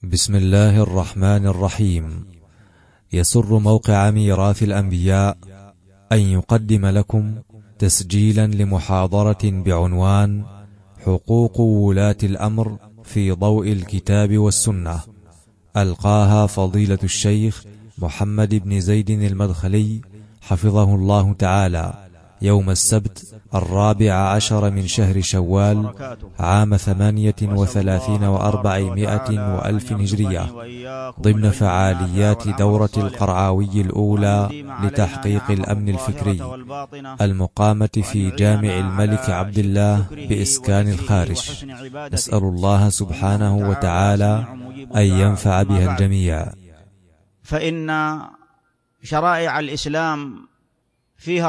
بسم الله الرحمن الرحيم. يسر موقع ميراث الأنبياء أن يقدم لكم تسجيلا لمحاضرة بعنوان حقوق ولاة الأمر في ضوء الكتاب والسنة، ألقاها فضيلة الشيخ محمد بن زيد المدخلي حفظه الله تعالى يوم السبت 14 من شهر شوال عام 38 و400 وألف هجرية، ضمن فعاليات دورة القرعاوي الأولى لتحقيق الأمن الفكري المقامة في جامع الملك عبد الله بإسكان الخارج. نسأل الله سبحانه وتعالى أن ينفع بها الجميع. فإن شرائع الإسلام فيها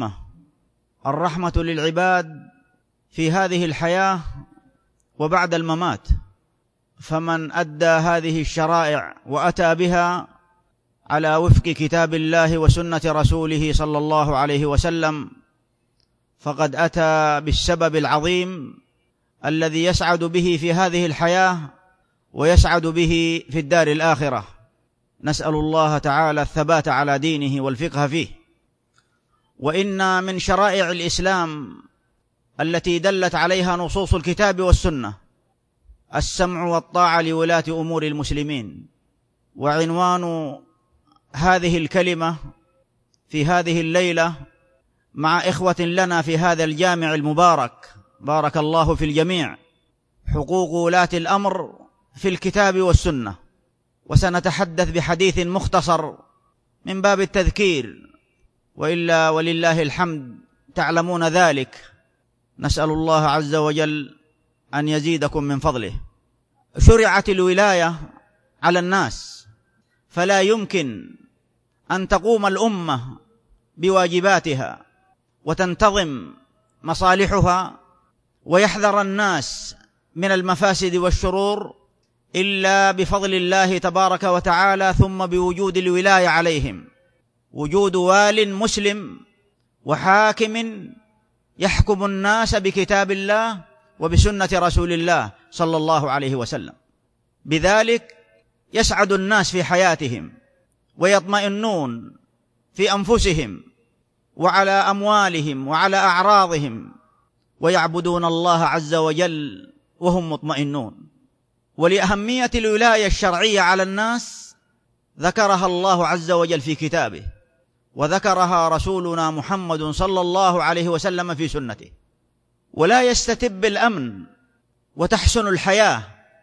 الرحمة للعباد في هذه الحياة وبعد الممات، فمن أدى هذه الشرائع وأتى بها على وفق كتاب الله وسنة رسوله صلى الله عليه وسلم فقد أتى بالسبب العظيم الذي يسعد به في هذه الحياة ويسعد به في الدار الآخرة. نسأل الله تعالى الثبات على دينه والفقه فيه. وإن من شرائع الإسلام التي دلت عليها نصوص الكتاب والسنة السمع والطاعة لولاة أمور المسلمين. وعنوان هذه الكلمة في هذه الليلة مع إخوة لنا في هذا الجامع المبارك، بارك الله في الجميع، حقوق ولاة الأمر في الكتاب والسنة. وسنتحدث بحديث مختصر من باب التذكير، وإلا ولله الحمد تعلمون ذلك. نسأل الله عز وجل أن يزيدكم من فضله. شرعت الولاية على الناس، فلا يمكن أن تقوم الأمة بواجباتها وتنتظم مصالحها ويحذر الناس من المفاسد والشرور إلا بفضل الله تبارك وتعالى، ثم بوجود الولاية عليهم، وجود وال مسلم وحاكم يحكم الناس بكتاب الله وبسنة رسول الله صلى الله عليه وسلم. بذلك يسعد الناس في حياتهم ويطمئنون في أنفسهم وعلى أموالهم وعلى أعراضهم، ويعبدون الله عز وجل وهم مطمئنون. ولأهمية الولاية الشرعية على الناس ذكرها الله عز وجل في كتابه، وذكرها رسولنا محمد صلى الله عليه وسلم في سنته. ولا يستتب الأمن وتحسن الحياة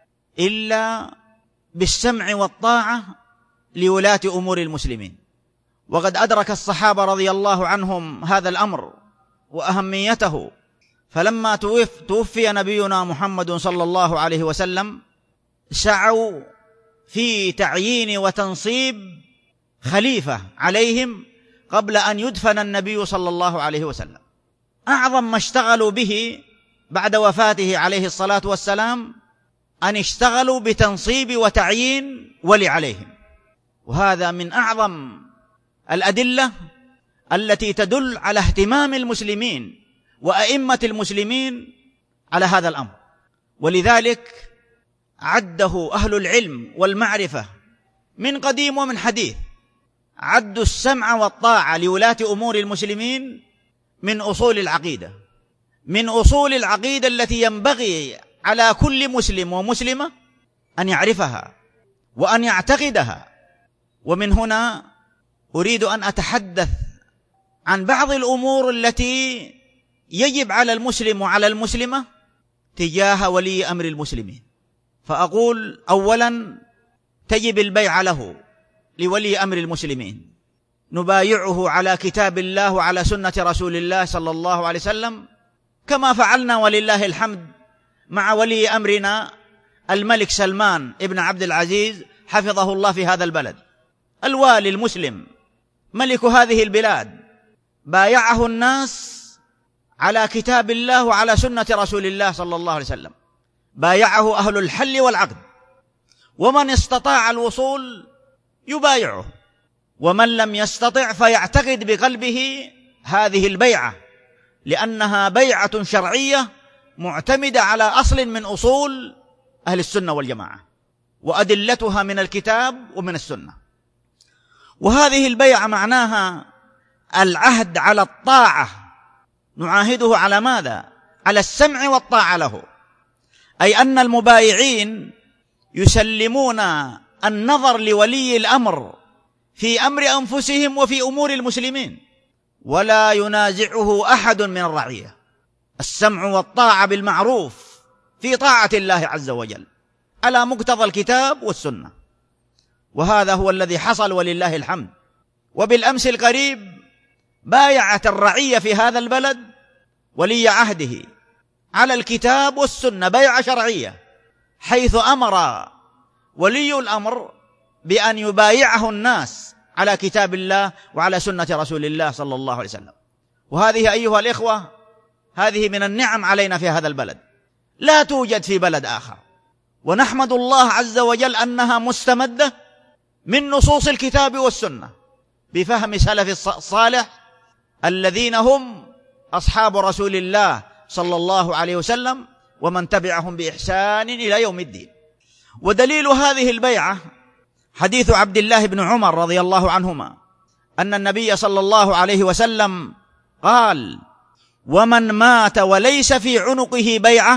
إلا بالسمع والطاعة لولاة أمور المسلمين. وقد أدرك الصحابة رضي الله عنهم هذا الأمر وأهميته، فلما توفي نبينا محمد صلى الله عليه وسلم سعوا في تعيين وتنصيب خليفة عليهم قبل أن يدفن النبي صلى الله عليه وسلم. أعظم ما اشتغلوا به بعد وفاته عليه الصلاة والسلام أن اشتغلوا بتنصيب وتعيين ولي عليهم. وهذا من أعظم الأدلة التي تدل على اهتمام المسلمين وأئمة المسلمين على هذا الأمر. ولذلك عده أهل العلم والمعرفة من قديم ومن حديث، عدوا السمع والطاعة لولاة أمور المسلمين من أصول العقيدة، من أصول العقيدة التي ينبغي على كل مسلم ومسلمة أن يعرفها وأن يعتقدها. ومن هنا أريد أن أتحدث عن بعض الأمور التي يجب على المسلم وعلى المسلمة تجاه ولي أمر المسلمين. فأقول أولا تجب البيع له، لولي أمر المسلمين، نبايعه على كتاب الله وعلى سنة رسول الله صلى الله عليه وسلم، كما فعلنا ولله الحمد مع ولي أمرنا الملك سلمان ابن عبد العزيز حفظه الله في هذا البلد. الوالي المسلم ملك هذه البلاد بايعه الناس على كتاب الله وعلى سنة رسول الله صلى الله عليه وسلم، بايعه أهل الحل والعقد، ومن استطاع الوصول يبايعه، ومن لم يستطع فيعتقد بقلبه هذه البيعة، لأنها بيعة شرعية معتمدة على أصل من أصول أهل السنة والجماعة. وأدلتها من الكتاب ومن السنة. وهذه البيعة معناها العهد على الطاعة، نعاهده على ماذا؟ على السمع والطاعة له، أي أن المبايعين يسلمون النظر لولي الأمر في أمر أنفسهم وفي أمور المسلمين، ولا ينازعه أحد من الرعية. السمع والطاعة بالمعروف في طاعة الله عز وجل على مقتضى الكتاب والسنة، وهذا هو الذي حصل ولله الحمد. وبالأمس القريب بايعت الرعية في هذا البلد ولي عهده على الكتاب والسنة بيعة شرعية، حيث أمر ولي الأمر بأن يبايعه الناس على كتاب الله وعلى سنة رسول الله صلى الله عليه وسلم. وهذه أيها الإخوة، هذه من النعم علينا في هذا البلد، لا توجد في بلد آخر، ونحمد الله عز وجل أنها مستمدة من نصوص الكتاب والسنة بفهم سلف الصالح الذين هم أصحاب رسول الله صلى الله عليه وسلم ومن تبعهم بإحسان إلى يوم الدين. ودليل هذه البيعة حديث عبد الله بن عمر رضي الله عنهما أن النبي صلى الله عليه وسلم قال: ومن مات وليس في عنقه بيعة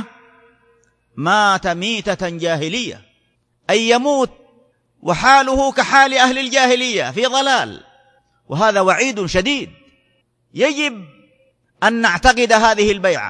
مات ميتة جاهلية، أي يموت وحاله كحال أهل الجاهلية في ضلال. وهذا وعيد شديد، يجب أن نعتقد هذه البيعة،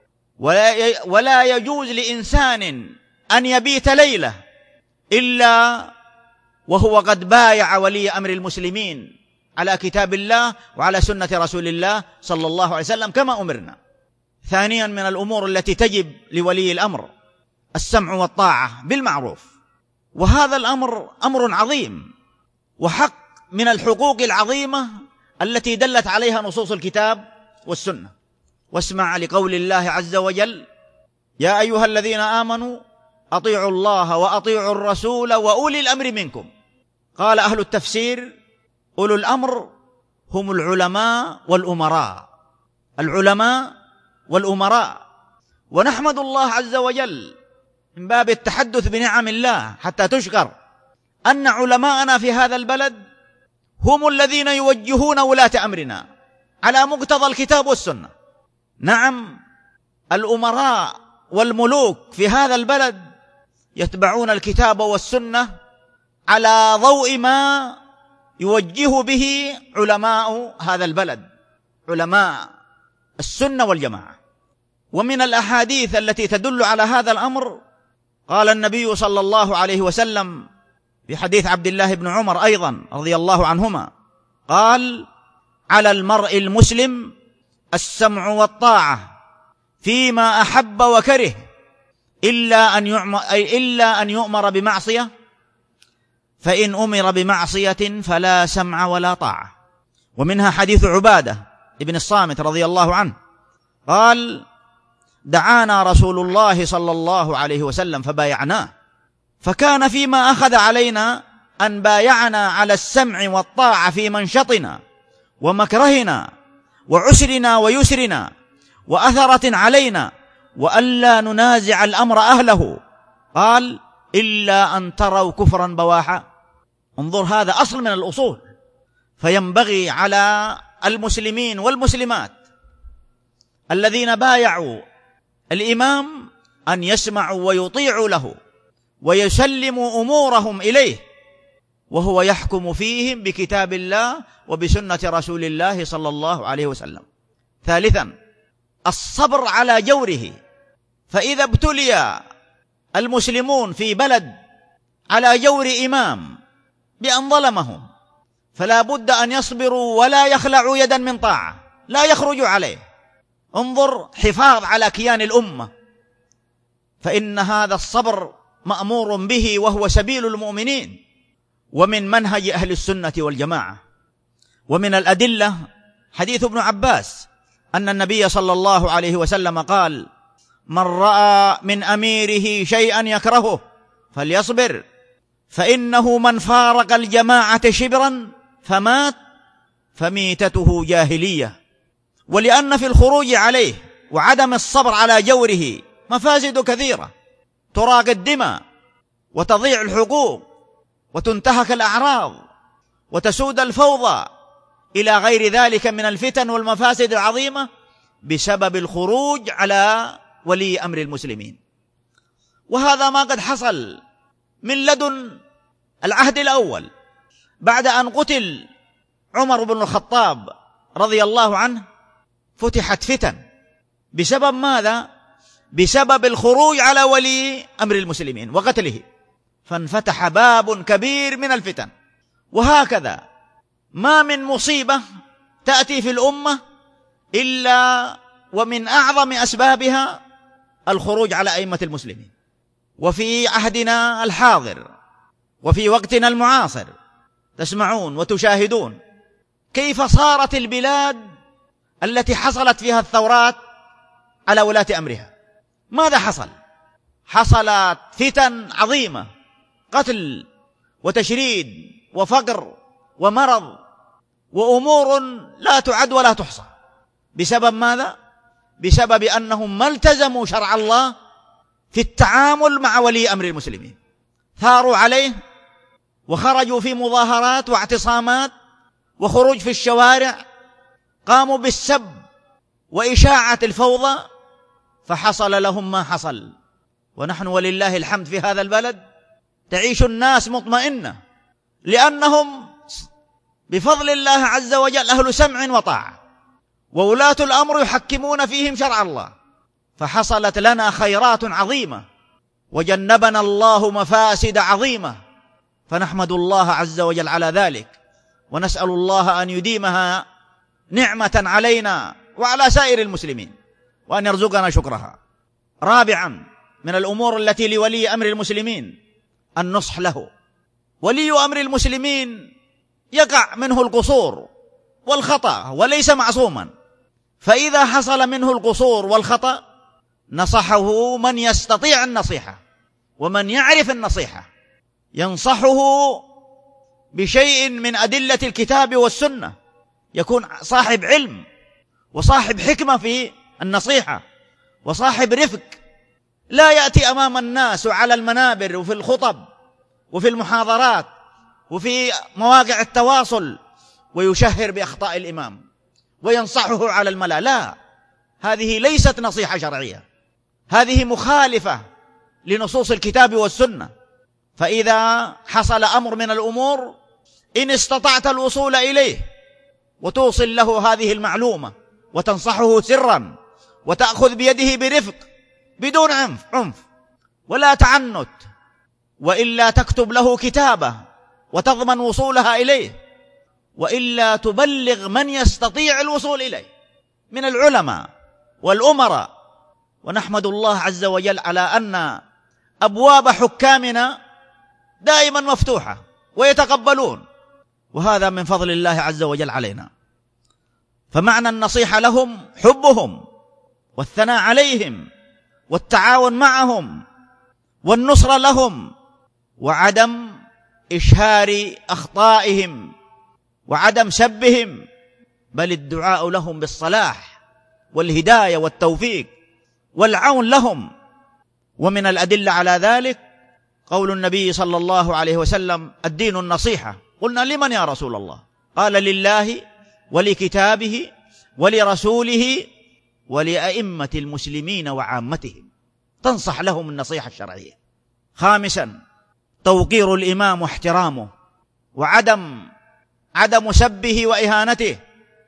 ولا يجوز لإنسان أن يبيت ليلة إلا وهو قد بايع ولي أمر المسلمين على كتاب الله وعلى سنة رسول الله صلى الله عليه وسلم كما أمرنا. ثانيا من الأمور التي تجب لولي الأمر السمع والطاعة بالمعروف، وهذا الأمر أمر عظيم وحق من الحقوق العظيمة التي دلت عليها نصوص الكتاب والسنة. واسمع لقول الله عز وجل: يا أيها الذين آمنوا أطيعوا الله وأطيعوا الرسول وأولي الأمر منكم. قال أهل التفسير: أولو الأمر هم العلماء والأمراء، العلماء والأمراء. ونحمد الله عز وجل من باب التحدث بنعم الله حتى تشكر أن علماءنا في هذا البلد هم الذين يوجهون ولاة أمرنا على مقتضى الكتاب والسنة. نعم، الأمراء والملوك في هذا البلد يتبعون الكتاب والسنة على ضوء ما يوجه به علماء هذا البلد، علماء السنة والجماعة. ومن الأحاديث التي تدل على هذا الأمر قال النبي صلى الله عليه وسلم في حديث عبد الله بن عمر أيضا رضي الله عنهما قال: على المرء المسلم السمع والطاعة فيما أحب وكره إلا أن يؤمر بمعصية، فإن أمر بمعصية فلا سمع ولا طاعة. ومنها حديث عبادة ابن الصامت رضي الله عنه قال: دعانا رسول الله صلى الله عليه وسلم فبايعناه، فكان فيما أخذ علينا أن بايعنا على السمع والطاعة في منشطنا ومكرهنا وعسرنا ويسرنا وأثرة علينا، وألا ننازع الأمر أهله. قال: إلا أن تروا كفرا بواحا. انظر، هذا أصل من الأصول. فينبغي على المسلمين والمسلمات الذين بايعوا الإمام أن يسمعوا ويطيعوا له ويسلموا أمورهم إليه، وهو يحكم فيهم بكتاب الله وبسنة رسول الله صلى الله عليه وسلم. ثالثا، الصبر على جوره. فإذا ابتلي المسلمون في بلد على جور إمام بأن ظلمهم فلا بد أن يصبروا ولا يخلعوا يدا من طاعة، لا يخرجوا عليه. انظر، حفاظ على كيان الأمة، فإن هذا الصبر مأمور به وهو سبيل المؤمنين ومن منهج أهل السنة والجماعة. ومن الأدلة حديث ابن عباس أن النبي صلى الله عليه وسلم قال: من رأى من أميره شيئا يكرهه فليصبر، فإنه من فارق الجماعة شبرا فمات فميتته جاهلية. ولأن في الخروج عليه وعدم الصبر على جوره مفاسد كثيرة، تراق الدماء وتضيع الحقوق وتنتهك الأعراض وتسود الفوضى إلى غير ذلك من الفتن والمفاسد العظيمة بسبب الخروج على ولي أمر المسلمين. وهذا ما قد حصل من لدن العهد الأول بعد أن قتل عمر بن الخطاب رضي الله عنه، فتحت فتن بسبب ماذا؟ بسبب الخروج على ولي أمر المسلمين وقتله، فانفتح باب كبير من الفتن. وهكذا ما من مصيبة تأتي في الأمة إلا ومن أعظم أسبابها الخروج على أئمة المسلمين. وفي عهدنا الحاضر وفي وقتنا المعاصر تسمعون وتشاهدون كيف صارت البلاد التي حصلت فيها الثورات على ولاة أمرها. ماذا حصل؟ حصلت فتن عظيمة، قتل وتشريد وفقر ومرض وأمور لا تعد ولا تحصى. بسبب ماذا؟ بسبب أنهم ما التزموا شرع الله في التعامل مع ولي أمر المسلمين، ثاروا عليه وخرجوا في مظاهرات واعتصامات وخروج في الشوارع، قاموا بالسب وإشاعة الفوضى، فحصل لهم ما حصل. ونحن ولله الحمد في هذا البلد تعيش الناس مطمئنة، لأنهم بفضل الله عز وجل أهل سمع وطاعة، وولاة الأمر يحكمون فيهم شرع الله، فحصلت لنا خيرات عظيمة وجنبنا الله مفاسد عظيمة، فنحمد الله عز وجل على ذلك، ونسأل الله أن يديمها نعمة علينا وعلى سائر المسلمين، وأن يرزقنا شكرها. رابعا من الأمور التي لولي أمر المسلمين النصح له. ولي أمر المسلمين يقع منه القصور والخطأ وليس معصوما، فإذا حصل منه القصور والخطأ نصحه من يستطيع النصيحة ومن يعرف النصيحة، ينصحه بشيء من أدلة الكتاب والسنة، يكون صاحب علم وصاحب حكمة في النصيحة وصاحب رفق، لا يأتي أمام الناس وعلى المنابر وفي الخطب وفي المحاضرات وفي مواقع التواصل ويشهر بأخطاء الإمام وينصحه على الملأ. لا، هذه ليست نصيحة شرعية، هذه مخالفة لنصوص الكتاب والسنة. فإذا حصل أمر من الأمور إن استطعت الوصول إليه وتوصل له هذه المعلومة وتنصحه سرا وتأخذ بيده برفق بدون عنف ولا تعنت، وإلا تكتب له كتابة وتضمن وصولها إليه، وإلا تبلغ من يستطيع الوصول إليه من العلماء والأمراء. ونحمد الله عز وجل على أن أبواب حكامنا دائما مفتوحة ويتقبلون، وهذا من فضل الله عز وجل علينا. فمعنى النصيحة لهم حبهم والثناء عليهم والتعاون معهم والنصر لهم، وعدم إشهار أخطائهم وعدم سبهم، بل الدعاء لهم بالصلاح والهداية والتوفيق والعون لهم. ومن الأدلة على ذلك قول النبي صلى الله عليه وسلم: الدين النصيحة. قلنا: لمن يا رسول الله؟ قال: لله ولكتابه ولرسوله ولأئمة المسلمين وعامتهم، تنصح لهم النصيحة الشرعية. خامسا توقير الإمام واحترامه وعدم سبه وإهانته.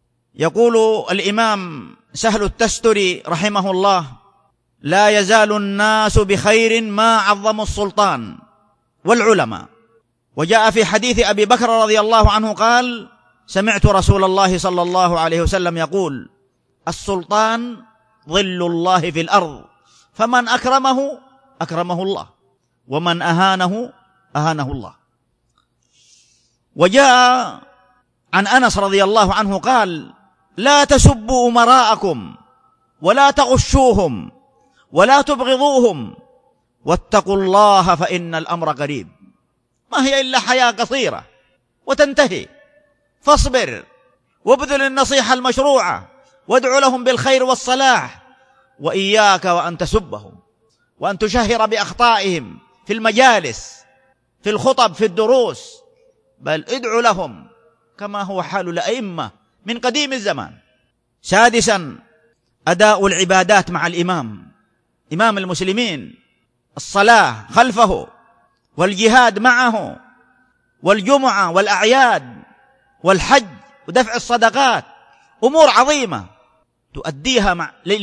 يقول الإمام سهل التستري رحمه الله: لا يزال الناس بخير ما عظموا السلطان والعلماء. وجاء في حديث أبي بكر رضي الله عنه قال: سمعت رسول الله صلى الله عليه وسلم يقول: السلطان ظل الله في الأرض، فمن أكرمه أكرمه الله، ومن أهانه أهانه الله. وجاء عن أنس رضي الله عنه قال: لا تسبوا أمراءكم ولا تغشوهم ولا تبغضوهم واتقوا الله فإن الأمر قريب. ما هي إلا حياة قصيرة وتنتهي، فاصبر وابذل النصيحة المشروعة وادعو لهم بالخير والصلاح، وإياك وأن تسبهم وأن تشهر بأخطائهم في المجالس في الخطب في الدروس، بل ادعوا لهم كما هو حال الأئمة من قديم الزمان. سادسا أداء العبادات مع الإمام، إمام المسلمين، الصلاة خلفه والجهاد معه والجمعة والأعياد والحج ودفع الصدقات، أمور عظيمة تؤديها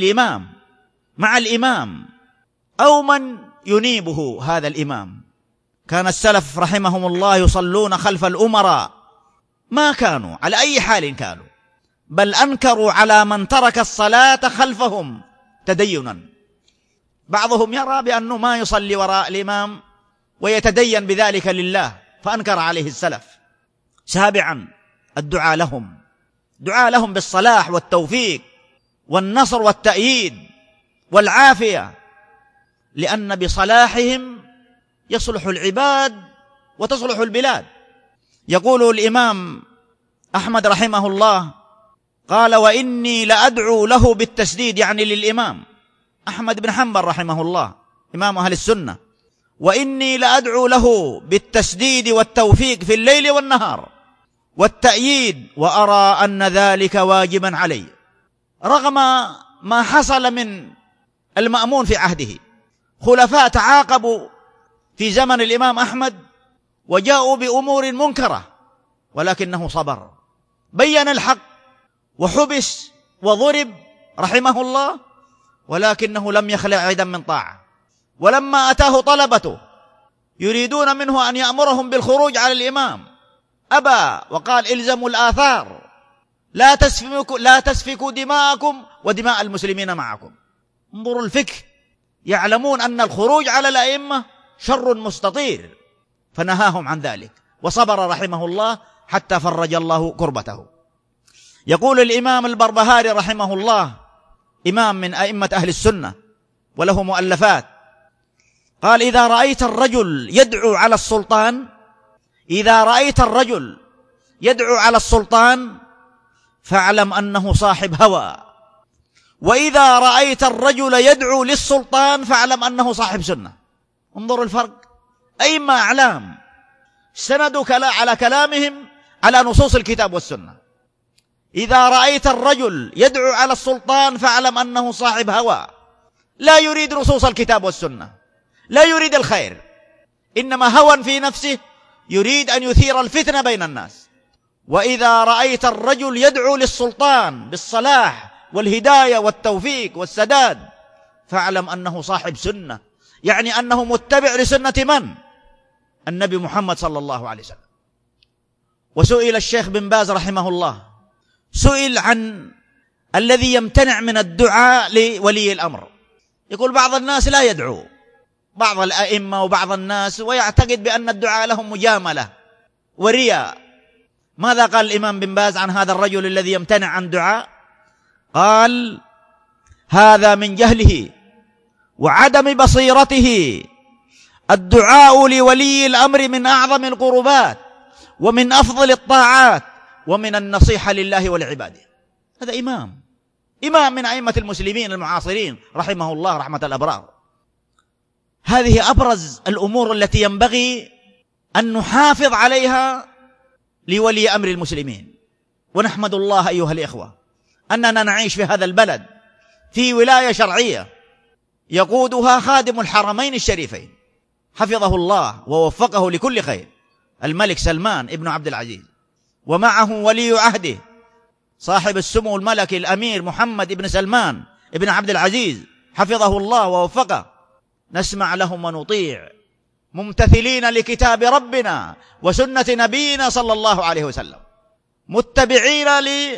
مع الإمام أو من ينيبه هذا الإمام. كان السلف رحمهم الله يصلون خلف الأمراء، ما كانوا على أي حال كانوا، بل أنكروا على من ترك الصلاة خلفهم تدينا. بعضهم يرى بأنه ما يصلي وراء الإمام ويتدين بذلك لله، فأنكر عليه السلف. سابعا الدعاء لهم، دعاء لهم بالصلاح والتوفيق والنصر والتأييد والعافية، لأن بصلاحهم يصلح العباد وتصلح البلاد. يقول الإمام أحمد رحمه الله قال: وإني لأدعو له بالتسديد، يعني للإمام أحمد بن حنبل رحمه الله إمام أهل السنة، وإني لأدعو له بالتسديد والتوفيق في الليل والنهار والتأييد، وأرى أن ذلك واجبا علي، رغم ما حصل من المأمون في عهده. خلفاء تعاقبوا في زمن الإمام أحمد وجاءوا بأمور منكرة، ولكنه صبر، بين الحق وحبس وضرب رحمه الله، ولكنه لم يخلع عيدا من طاعة. ولما أتاه طلبته يريدون منه أن يأمرهم بالخروج على الإمام، أبى وقال: إلزموا الآثار، لا تسفكوا دماءكم ودماء المسلمين معكم. انظروا الفكر، يعلمون أن الخروج على الأئمة شر مستطير، فنهاهم عن ذلك وصبر رحمه الله حتى فرج الله كربته. يقول الإمام البربهاري رحمه الله، إمام من أئمة أهل السنة وله مؤلفات، قال: إذا رأيت الرجل يدعو على السلطان، إذا رأيت الرجل يدعو على السلطان فاعلم أنه صاحب هوى، وإذا رأيت الرجل يدعو للسلطان فاعلم أنه صاحب سنة. انظروا الفرق، أئمة أعلام سندوا على كلامهم على نصوص الكتاب والسنة. إذا رأيت الرجل يدعو على السلطان فاعلم أنه صاحب هوى، لا يريد نصوص الكتاب والسنة، لا يريد الخير، إنما هوى في نفسه يريد أن يثير الفتنة بين الناس. وإذا رأيت الرجل يدعو للسلطان بالصلاح والهداية والتوفيق والسداد فاعلم أنه صاحب سنة، يعني أنه متبع لسنة من؟ النبي محمد صلى الله عليه وسلم. وسئل الشيخ بن باز رحمه الله، سئل عن الذي يمتنع من الدعاء لولي الأمر. يقول: بعض الناس لا يدعو، بعض الأئمة وبعض الناس، ويعتقد بأن الدعاء لهم مجاملة ورياء. ماذا قال الإمام بن باز عن هذا الرجل الذي يمتنع عن دعاء؟ قال: هذا من جهله وعدم بصيرته. الدعاء لولي الأمر من أعظم القربات ومن أفضل الطاعات ومن النصيحة لله والعباد. هذا إمام من أئمة المسلمين المعاصرين رحمه الله رحمة الأبرار. هذه أبرز الأمور التي ينبغي أن نحافظ عليها لولي أمر المسلمين. ونحمد الله أيها الإخوة أننا نعيش في هذا البلد في ولاية شرعية يقودها خادم الحرمين الشريفين حفظه الله ووفقه لكل خير، الملك سلمان ابن عبد العزيز، ومعه ولي عهده صاحب السمو الملكي الأمير محمد ابن سلمان ابن عبد العزيز حفظه الله ووفقه. نسمع لهم ونطيع، ممتثلين لكتاب ربنا وسنة نبينا صلى الله عليه وسلم، متبعين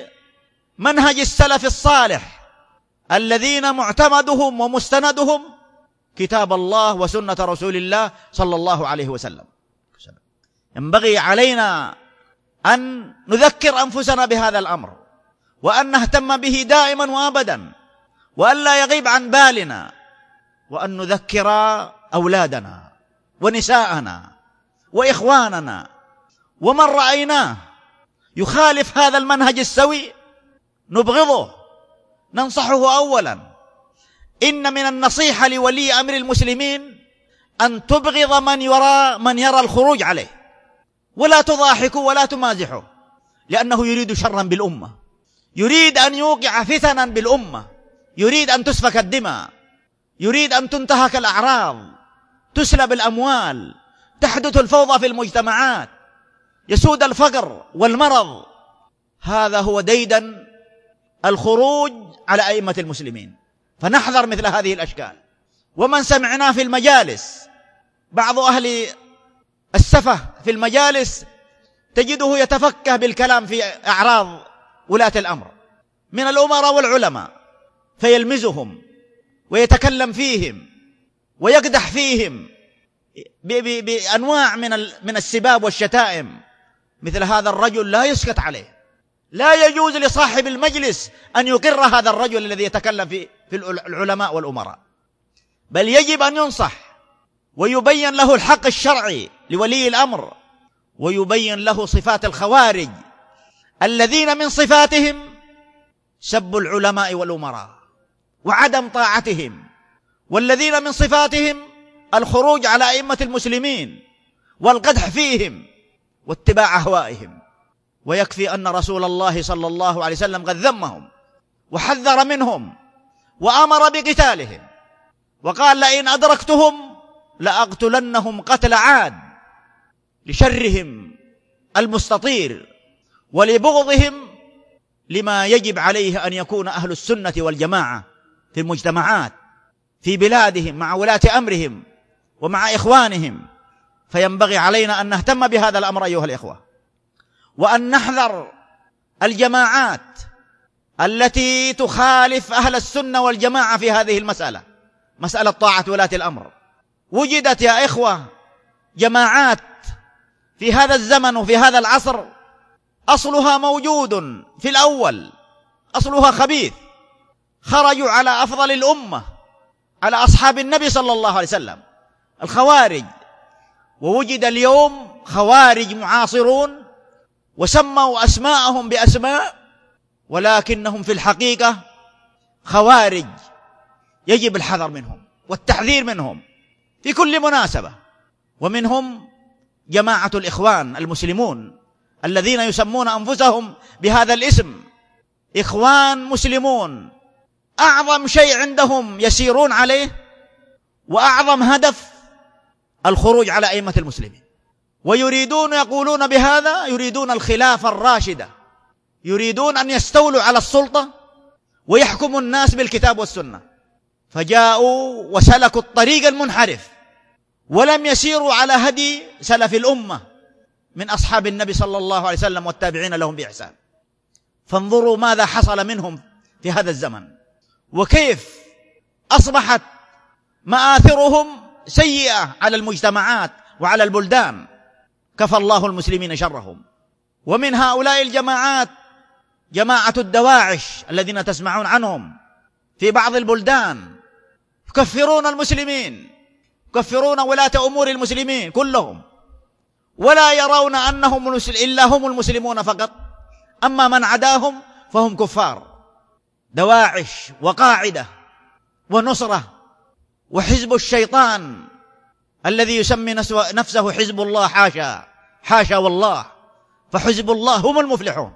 لمنهج السلف الصالح الذين معتمدهم ومستندهم كتاب الله وسنة رسول الله صلى الله عليه وسلم. ينبغي علينا أن نذكر أنفسنا بهذا الأمر، وأن نهتم به دائما وأبدا، وأن لا يغيب عن بالنا، وأن نذكر أولادنا ونساءنا وإخواننا ومن رأيناه يخالف هذا المنهج السوي نبغضه، ننصحه أولا. إن من النصيحة لولي أمر المسلمين أن تبغض من يرى الخروج عليه، ولا تضاحكوا ولا تمازحوا، لأنه يريد شرا بالأمة، يريد أن يوقع فتنا بالأمة، يريد أن تسفك الدماء، يريد أن تنتهك الأعراض، تسلب الأموال، تحدث الفوضى في المجتمعات، يسود الفقر والمرض. هذا هو ديدن الخروج على أئمة المسلمين، فنحذر مثل هذه الأشكال. ومن سمعنا في المجالس بعض أهل السفه في المجالس تجده يتفكه بالكلام في أعراض ولاة الأمر من الأمراء والعلماء، فيلمزهم ويتكلم فيهم ويقدح فيهم بأنواع من السباب والشتائم. مثل هذا الرجل لا يسكت عليه، لا يجوز لصاحب المجلس أن يقر هذا الرجل الذي يتكلم في العلماء والأمراء، بل يجب أن ينصح ويبين له الحق الشرعي لولي الأمر، ويبين له صفات الخوارج الذين من صفاتهم سب العلماء والأمراء وعدم طاعتهم، والذين من صفاتهم الخروج على أئمة المسلمين والقدح فيهم واتباع أهوائهم. ويكفي أن رسول الله صلى الله عليه وسلم قد ذمهم وحذر منهم وأمر بقتالهم، وقال: لئن أدركتهم لأقتلنهم قتل عاد، لشرهم المستطير ولبغضهم لما يجب عليه أن يكون أهل السنة والجماعة في المجتمعات في بلادهم مع ولاة أمرهم ومع إخوانهم. فينبغي علينا أن نهتم بهذا الأمر أيها الإخوة، وأن نحذر الجماعات التي تخالف أهل السنة والجماعة في هذه المسألة، مسألة طاعة ولاة الأمر. وجدت يا إخوة جماعات في هذا الزمن وفي هذا العصر أصلها موجود في الأول، أصلها خبيث، خرجوا على أفضل الأمة، على أصحاب النبي صلى الله عليه وسلم، الخوارج. ووجد اليوم خوارج معاصرون وسموا أسماءهم بأسماء، ولكنهم في الحقيقة خوارج يجب الحذر منهم والتحذير منهم في كل مناسبة. ومنهم جماعة الإخوان المسلمون الذين يسمون أنفسهم بهذا الاسم، إخوان مسلمون. أعظم شيء عندهم يسيرون عليه وأعظم هدف الخروج على أئمة المسلمين، ويريدون يقولون بهذا يريدون الخلافة الراشدة، يريدون أن يستولوا على السلطة ويحكموا الناس بالكتاب والسنة. فجاءوا وسلكوا الطريق المنحرف ولم يسيروا على هدي سلف الأمة من أصحاب النبي صلى الله عليه وسلم والتابعين لهم بإحسان. فانظروا ماذا حصل منهم في هذا الزمن، وكيف أصبحت مآثرهم سيئة على المجتمعات وعلى البلدان. كفى الله المسلمين شرهم. ومن هؤلاء الجماعات جماعة الدواعش الذين تسمعون عنهم في بعض البلدان، يكفرون المسلمين، يكفرون ولاة أمور المسلمين كلهم، ولا يرون أنهم إلا هم المسلمون فقط، أما من عداهم فهم كفار. دواعش وقاعدة ونصرة وحزب الشيطان الذي يسمي نفسه حزب الله، حاشا حاشا والله، فحزب الله هم المفلحون.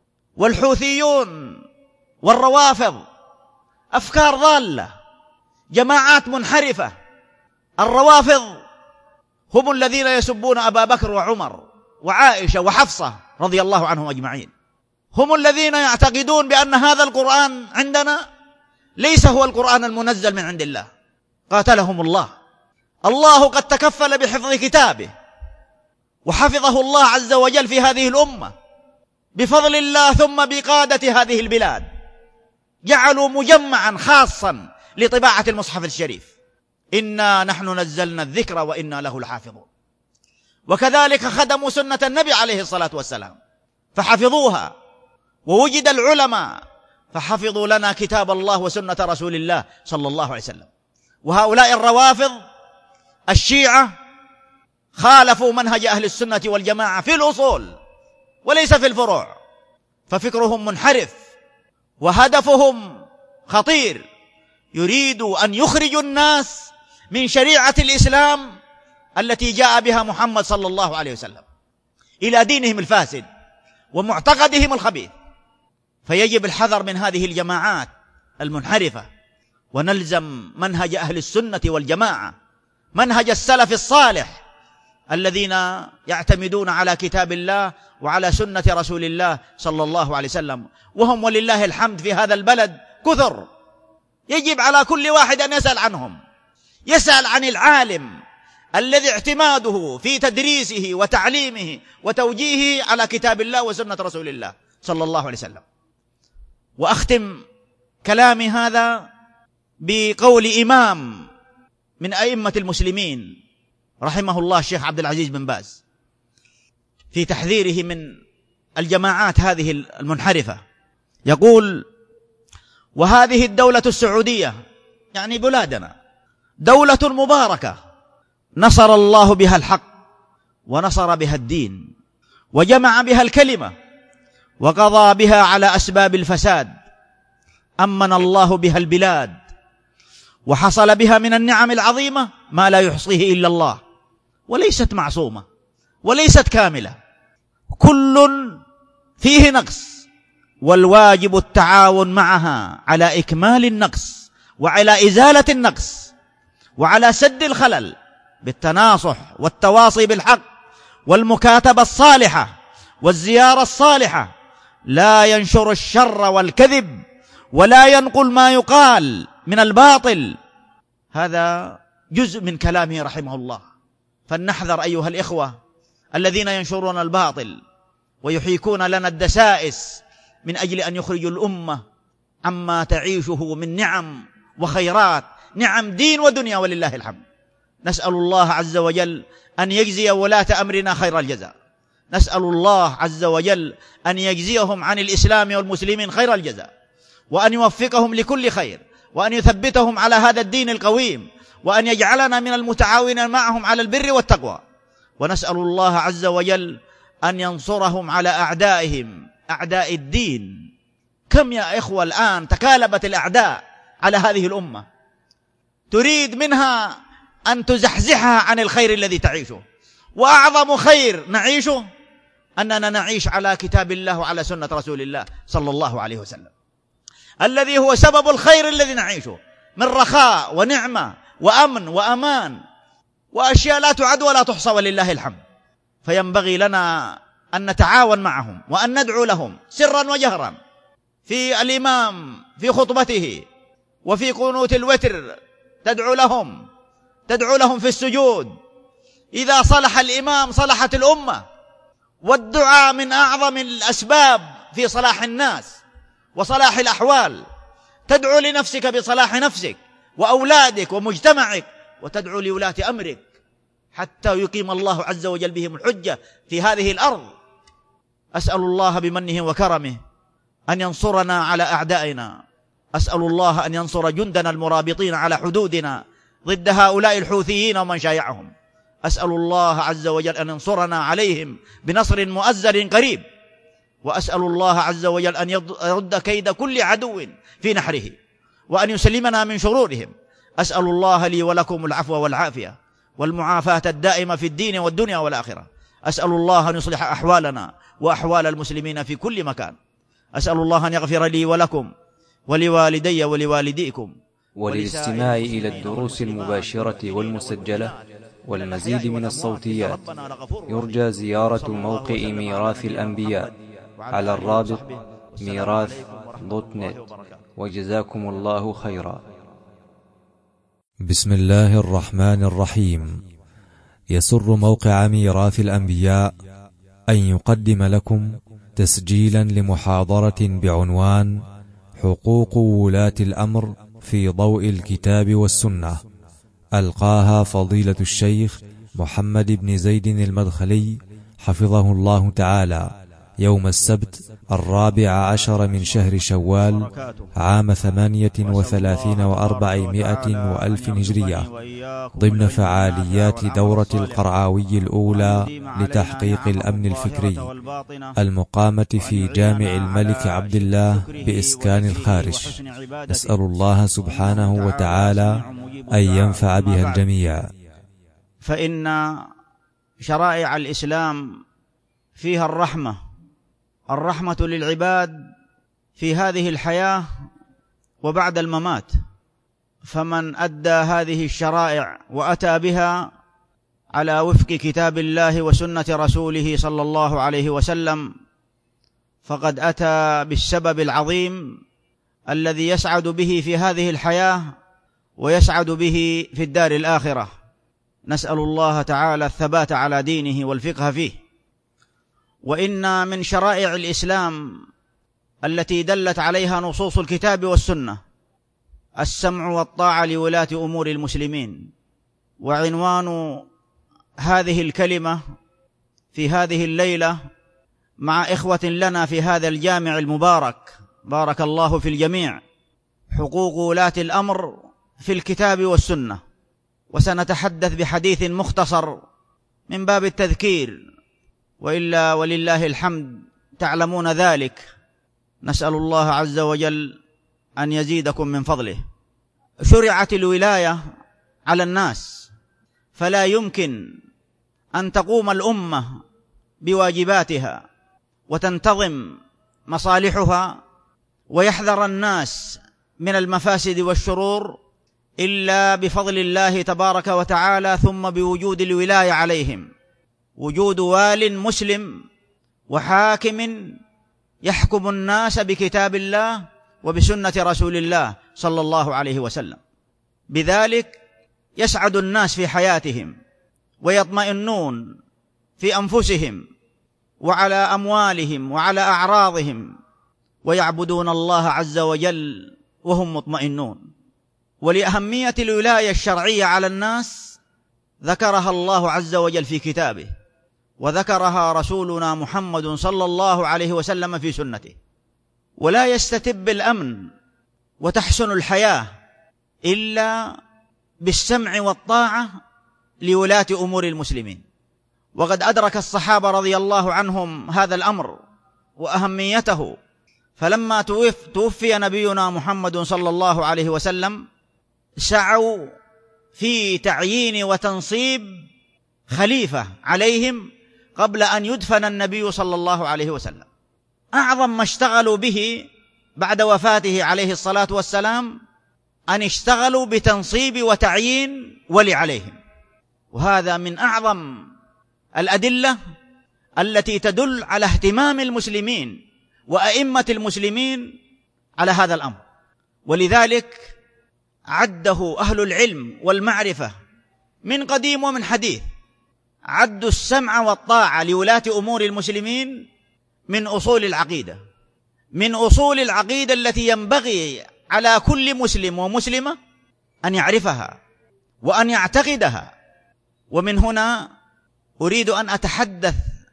والحوثيون والروافض أفكار ضالة، جماعات منحرفة. الروافض هم الذين يسبون أبا بكر وعمر وعائشة وحفصة رضي الله عنهم أجمعين، هم الذين يعتقدون بأن هذا القرآن عندنا ليس هو القرآن المنزل من عند الله، قاتلهم الله. الله قد تكفل بحفظ كتابه وحفظه الله عز وجل في هذه الأمة بفضل الله، ثم بقادة هذه البلاد جعلوا مجمعا خاصا لطباعة المصحف الشريف، إنا نحن نزلنا الذكر وإنا له لحافظون. وكذلك خدموا سنة النبي عليه الصلاة والسلام فحفظوها، ووجد العلماء فحفظوا لنا كتاب الله وسنة رسول الله صلى الله عليه وسلم. وهؤلاء الروافض الشيعة خالفوا منهج أهل السنة والجماعة في الأصول وليس في الفروع، ففكرهم منحرف وهدفهم خطير، يريدوا أن يخرجوا الناس من شريعة الإسلام التي جاء بها محمد صلى الله عليه وسلم إلى دينهم الفاسد ومعتقدهم الخبيث. فيجب الحذر من هذه الجماعات المنحرفة، ونلزم منهج أهل السنة والجماعة، منهج السلف الصالح الذين يعتمدون على كتاب الله وعلى سنة رسول الله صلى الله عليه وسلم، وهم ولله الحمد في هذا البلد كثر. يجب على كل واحد أن يسأل عنهم، يسأل عن العالم الذي اعتماده في تدريسه وتعليمه وتوجيهه على كتاب الله وسنة رسول الله صلى الله عليه وسلم. وأختم كلامي هذا بقول إمام من أئمة المسلمين رحمه الله الشيخ عبد العزيز بن باز في تحذيره من الجماعات هذه المنحرفة. يقول: وهذه الدولة السعودية، يعني بلادنا، دولة مباركة نصر الله بها الحق ونصر بها الدين وجمع بها الكلمة وقضى بها على أسباب الفساد، أمن الله بها البلاد وحصل بها من النعم العظيمة ما لا يحصيه إلا الله، وليست معصومة وليست كاملة، كل فيه نقص، والواجب التعاون معها على إكمال النقص وعلى إزالة النقص وعلى سد الخلل بالتناصح والتواصي بالحق والمكاتبة الصالحة والزيارة الصالحة، لا ينشر الشر والكذب ولا ينقل ما يقال من الباطل. هذا جزء من كلامه رحمه الله. فلنحذر أيها الإخوة الذين ينشرون الباطل ويحيكون لنا الدسائس من أجل أن يخرجوا الأمة عما تعيشه من نعم وخيرات، نعم دين ودنيا ولله الحمد. نسأل الله عز وجل أن يجزي ولاة أمرنا خير الجزاء، نسأل الله عز وجل أن يجزيهم عن الإسلام والمسلمين خير الجزاء، وأن يوفقهم لكل خير، وأن يثبتهم على هذا الدين القويم، وأن يجعلنا من المتعاونين معهم على البر والتقوى. ونسأل الله عز وجل أن ينصرهم على أعدائهم، أعداء الدين. كم يا إخوة الآن تكالبت الأعداء على هذه الأمة، تريد منها أن تزحزحها عن الخير الذي تعيشه، وأعظم خير نعيشه أننا نعيش على كتاب الله وعلى سنة رسول الله صلى الله عليه وسلم، الذي هو سبب الخير الذي نعيشه من رخاء ونعمة وأمن وأمان وأشياء لا تعد ولا تحصى ولله الحمد. فينبغي لنا أن نتعاون معهم وأن ندعو لهم سرا وجهرا، في الإمام في خطبته وفي قنوت الوتر تدعو لهم في السجود. إذا صلح الإمام صلحت الأمة، والدعاء من أعظم الأسباب في صلاح الناس وصلاح الأحوال. تدعو لنفسك بصلاح نفسك وأولادك ومجتمعك، وتدعو لولاة أمرك حتى يقيم الله عز وجل بهم الحجة في هذه الأرض. أسأل الله بمنه وكرمه أن ينصرنا على أعدائنا، أسأل الله أن ينصر جندنا المرابطين على حدودنا ضد هؤلاء الحوثيين ومن شايعهم. أسأل الله عز وجل أن ينصرنا عليهم بنصر مؤزر قريب، وأسأل الله عز وجل أن يرد كيد كل عدو في نحره، وأن يسلمنا من شرورهم. أسأل الله لي ولكم العفو والعافية والمعافاة الدائمة في الدين والدنيا والآخرة. أسأل الله أن يصلح أحوالنا وأحوال المسلمين في كل مكان. أسأل الله أن يغفر لي ولكم ولوالدي ولوالديكم. وللاستماع إلى الدروس المباشرة والمسجلة والمزيد من الصوتيات يرجى زيارة موقع ميراث الأنبياء على الرابط ميراث.net. وجزاكم الله خيرا. بسم الله الرحمن الرحيم. يسر موقع ميراث الأنبياء أن يقدم لكم تسجيلا لمحاضرة بعنوان حقوق ولاة الأمر في ضوء الكتاب والسنة، ألقاها فضيلة الشيخ محمد بن زيد المدخلي حفظه الله تعالى، يوم السبت 14 من شهر شوال عام 38 و400 وألف هجرية، ضمن فعاليات دورة القرعاوي الأولى لتحقيق الأمن الفكري المقامة في جامع الملك عبد الله بإسكان الخارج. نسأل الله سبحانه وتعالى أن ينفع بها الجميع. فإن شرائع الإسلام فيها الرحمة للعباد في هذه الحياة وبعد الممات، فمن أدى هذه الشرائع وأتى بها على وفق كتاب الله وسنة رسوله صلى الله عليه وسلم فقد أتى بالسبب العظيم الذي يسعد به في هذه الحياة ويسعد به في الدار الآخرة. نسأل الله تعالى الثبات على دينه والفقه فيه. وإن من شرائع الإسلام التي دلت عليها نصوص الكتاب والسنة السمع والطاعة لولاة أمور المسلمين. وعنوان هذه الكلمة في هذه الليلة مع إخوة لنا في هذا الجامع المبارك، بارك الله في الجميع، حقوق ولاة الأمر في الكتاب والسنة. وسنتحدث بحديث مختصر من باب التذكير، وإلا ولله الحمد تعلمون ذلك. نسأل الله عز وجل أن يزيدكم من فضله. شرعت الولاية على الناس، فلا يمكن أن تقوم الأمة بواجباتها وتنتظم مصالحها ويحذر الناس من المفاسد والشرور إلا بفضل الله تبارك وتعالى، ثم بوجود الولاية عليهم، وجود وال مسلم وحاكم يحكم الناس بكتاب الله وبسنة رسول الله صلى الله عليه وسلم. بذلك يسعد الناس في حياتهم ويطمئنون في أنفسهم وعلى أموالهم وعلى أعراضهم، ويعبدون الله عز وجل وهم مطمئنون. ولأهمية الولاية الشرعية على الناس ذكرها الله عز وجل في كتابه، وذكرها رسولنا محمد صلى الله عليه وسلم في سنته. ولا يستتب الأمن وتحسن الحياة إلا بالسمع والطاعة لولاة أمور المسلمين. وقد أدرك الصحابة رضي الله عنهم هذا الأمر وأهميته، فلما توفي نبينا محمد صلى الله عليه وسلم سعوا في تعيين وتنصيب خليفة عليهم قبل أن يدفن النبي صلى الله عليه وسلم. أعظم ما اشتغلوا به بعد وفاته عليه الصلاة والسلام أن اشتغلوا بتنصيب وتعيين ولي عليهم. وهذا من أعظم الأدلة التي تدل على اهتمام المسلمين وأئمة المسلمين على هذا الأمر. ولذلك عده أهل العلم والمعرفة من قديم ومن حديث، عدوا السمع والطاعة لولاة أمور المسلمين من أصول العقيدة، من أصول العقيدة التي ينبغي على كل مسلم ومسلمة أن يعرفها وأن يعتقدها. ومن هنا أريد أن أتحدث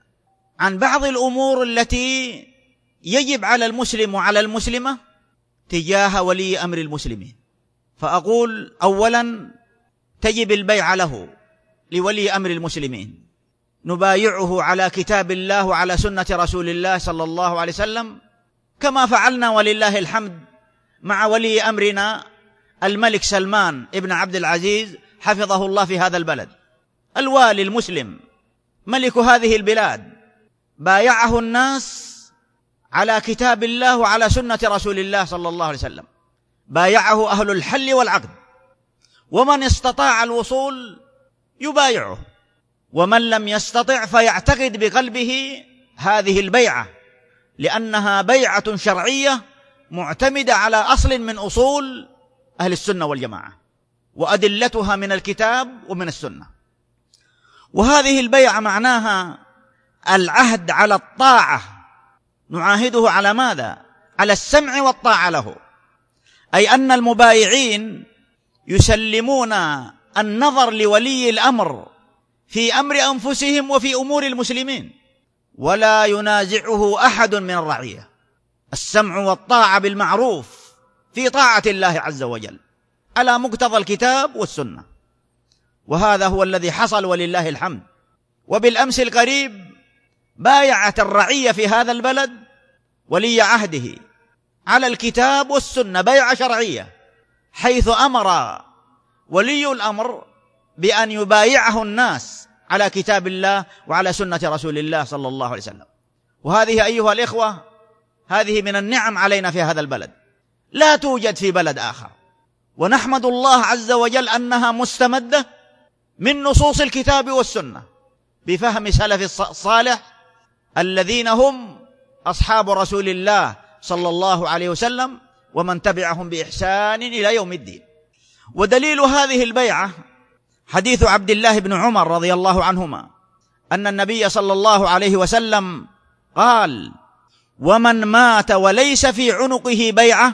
عن بعض الأمور التي يجب على المسلم وعلى المسلمة تجاه ولي أمر المسلمين. فأقول أولا تجب البيعة له لولي أمر المسلمين، نبايعه على كتاب الله وعلى سنة رسول الله صلى الله عليه وسلم، كما فعلنا ولله الحمد مع ولي أمرنا الملك سلمان ابن عبد العزيز حفظه الله في هذا البلد. الوالي المسلم ملك هذه البلاد بايعه الناس على كتاب الله وعلى سنة رسول الله صلى الله عليه وسلم، بايعه أهل الحل والعقد، ومن استطاع الوصول يبايعه، ومن لم يستطع فيعتقد بقلبه هذه البيعة، لأنها بيعة شرعية معتمدة على أصل من أصول أهل السنة والجماعة، وأدلتها من الكتاب ومن السنة. وهذه البيعة معناها العهد على الطاعة، نعاهده على ماذا؟ على السمع والطاعة له، أي أن المبايعين يسلمون النظر لولي الأمر في أمر أنفسهم وفي أمور المسلمين، ولا ينازعه أحد من الرعية. السمع والطاعة بالمعروف في طاعة الله عز وجل على مقتضى الكتاب والسنة، وهذا هو الذي حصل ولله الحمد. وبالأمس القريب بايعت الرعية في هذا البلد ولي عهده على الكتاب والسنة بيعة شرعية، حيث أمر ولي الأمر بأن يبايعه الناس على كتاب الله وعلى سنة رسول الله صلى الله عليه وسلم. وهذه أيها الإخوة هذه من النعم علينا في هذا البلد، لا توجد في بلد آخر، ونحمد الله عز وجل أنها مستمدة من نصوص الكتاب والسنة بفهم سلف الصالح الذين هم أصحاب رسول الله صلى الله عليه وسلم ومن تبعهم بإحسان إلى يوم الدين. ودليل هذه البيعة حديث عبد الله بن عمر رضي الله عنهما أن النبي صلى الله عليه وسلم قال: ومن مات وليس في عنقه بيعة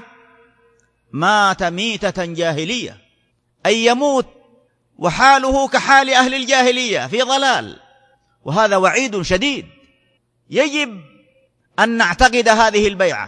مات ميتة جاهلية، أي يموت وحاله كحال أهل الجاهلية في ضلال. وهذا وعيد شديد، يجب أن نعتقد هذه البيعة،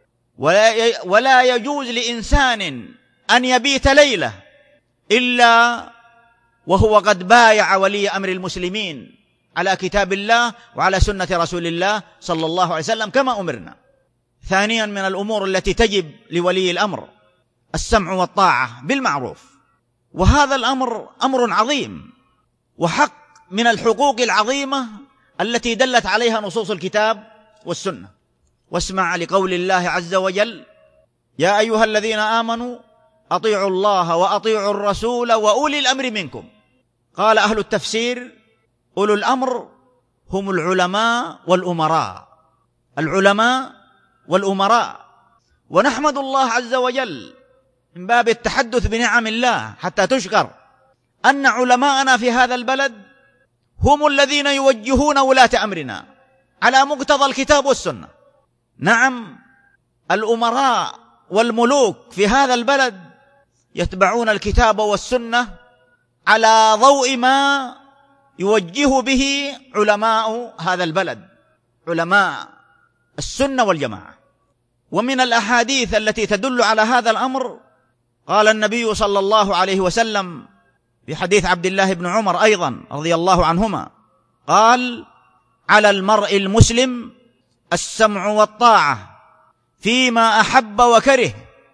ولا يجوز لإنسان أن يبيت ليلة إلا وهو قد بايع ولي أمر المسلمين على كتاب الله وعلى سنة رسول الله صلى الله عليه وسلم كما أمرنا. ثانيا من الأمور التي تجب لولي الأمر السمع والطاعة بالمعروف، وهذا الأمر أمر عظيم وحق من الحقوق العظيمة التي دلت عليها نصوص الكتاب والسنة. واسمع لقول الله عز وجل: يا أيها الذين آمنوا أطيعوا الله وأطيعوا الرسول وأولي الأمر منكم. قال أهل التفسير: أولو الأمر هم العلماء والأمراء، العلماء والأمراء. ونحمد الله عز وجل من باب التحدث بنعم الله حتى تشكر أن علماءنا في هذا البلد هم الذين يوجهون ولاة أمرنا على مقتضى الكتاب والسنة. نعم، الأمراء والملوك في هذا البلد يتبعون الكتاب والسنة على ضوء ما يوجه به علماء هذا البلد، علماء السنة والجماعة. ومن الأحاديث التي تدل على هذا الأمر قال النبي صلى الله عليه وسلم في حديث عبد الله بن عمر أيضا رضي الله عنهما قال: على المرء المسلم السمع والطاعة فيما أحب وكره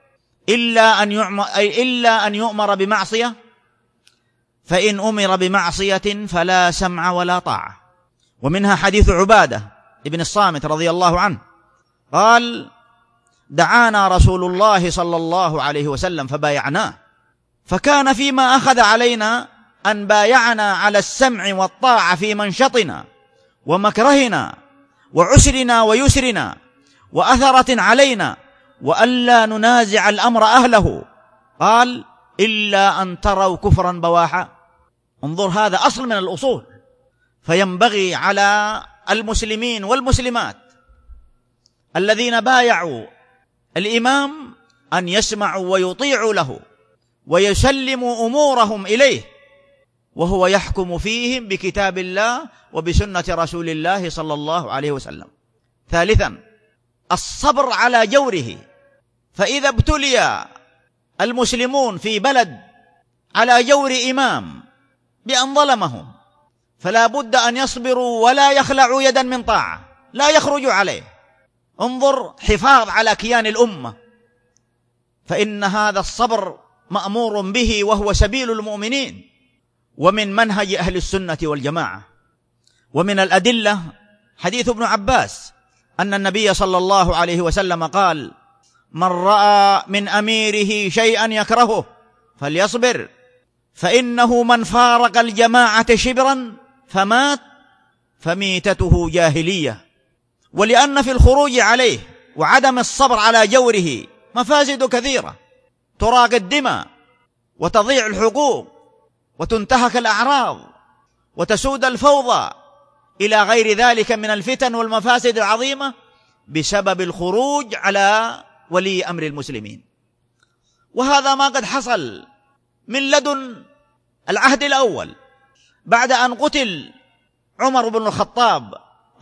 إلا أن يؤمر بمعصية، فإن أمر بمعصية فلا سمع ولا طاعة. ومنها حديث عبادة ابن الصامت رضي الله عنه قال: دعانا رسول الله صلى الله عليه وسلم فبايعناه، فكان فيما أخذ علينا أن بايعنا على السمع والطاعة في منشطنا ومكرهنا وعسرنا ويسرنا وأثرة علينا، وألا ننازع الأمر أهله. قال: إلا أن تروا كفرا بواحا. انظر، هذا أصل من الأصول. فينبغي على المسلمين والمسلمات الذين بايعوا الإمام أن يسمعوا ويطيعوا له ويسلموا أمورهم إليه، وهو يحكم فيهم بكتاب الله وبسنة رسول الله صلى الله عليه وسلم. ثالثا، الصبر على جوره. فإذا ابتلي المسلمون في بلد على جور إمام بأن ظلمهم فلا بد أن يصبروا ولا يخلعوا يدا من طاعة، لا يخرجوا عليه. انظر، حفاظ على كيان الأمة، فإن هذا الصبر مأمور به وهو سبيل المؤمنين ومن منهج أهل السنة والجماعة. ومن الأدلة حديث ابن عباس أن النبي صلى الله عليه وسلم قال: من رأى من أميره شيئا يكرهه فليصبر، فإنه من فارق الجماعة شبرا فمات فميتته جاهلية. ولأن في الخروج عليه وعدم الصبر على جوره مفاسد كثيرة، تراق الدماء وتضيع الحقوق وتنتهك الأعراض وتسود الفوضى إلى غير ذلك من الفتن والمفاسد العظيمة بسبب الخروج على ولي أمر المسلمين. وهذا ما قد حصل من لدن العهد الأول بعد أن قتل عمر بن الخطاب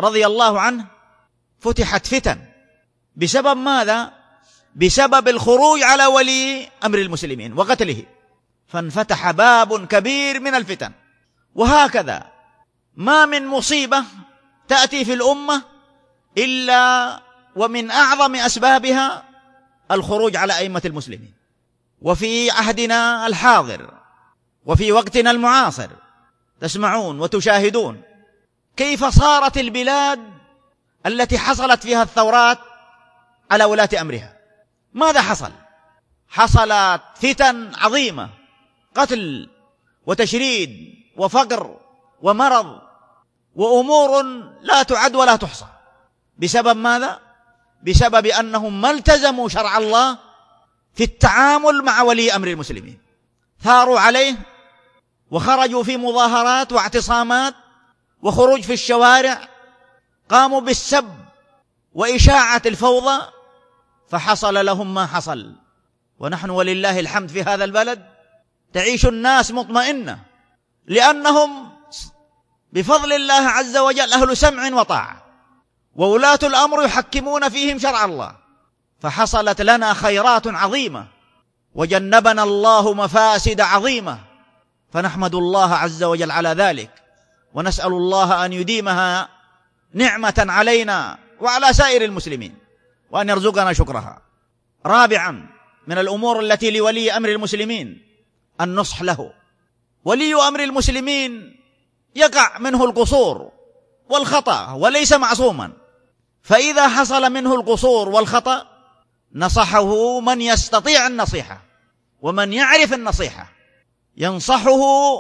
رضي الله عنه فتحت فتن بسبب ماذا؟ بسبب الخروج على ولي أمر المسلمين وقتله، فانفتح باب كبير من الفتن. وهكذا ما من مصيبة تأتي في الأمة إلا ومن أعظم أسبابها الخروج على أئمة المسلمين. وفي عهدنا الحاضر وفي وقتنا المعاصر تسمعون وتشاهدون كيف صارت البلاد التي حصلت فيها الثورات على ولاة أمرها. ماذا حصل؟ حصلت فتن عظيمة، قتل وتشريد وفقر ومرض وأمور لا تعد ولا تحصى. بسبب ماذا؟ بسبب أنهم ما التزموا شرع الله في التعامل مع ولي أمر المسلمين، ثاروا عليه وخرجوا في مظاهرات واعتصامات وخروج في الشوارع، قاموا بالسب وإشاعة الفوضى، فحصل لهم ما حصل. ونحن ولله الحمد في هذا البلد تعيش الناس مطمئنة، لأنهم بفضل الله عز وجل أهل سمع وطاعة، وولاة الأمر يحكمون فيهم شرع الله، فحصلت لنا خيرات عظيمة وجنبنا الله مفاسد عظيمة، فنحمد الله عز وجل على ذلك، ونسأل الله أن يديمها نعمة علينا وعلى سائر المسلمين، وأن يرزقنا شكرها. رابعا من الأمور التي لولي أمر المسلمين النصح له. ولي أمر المسلمين يقع منه القصور والخطأ وليس معصوما، فإذا حصل منه القصور والخطأ نصحه من يستطيع النصيحة ومن يعرف النصيحة، ينصحه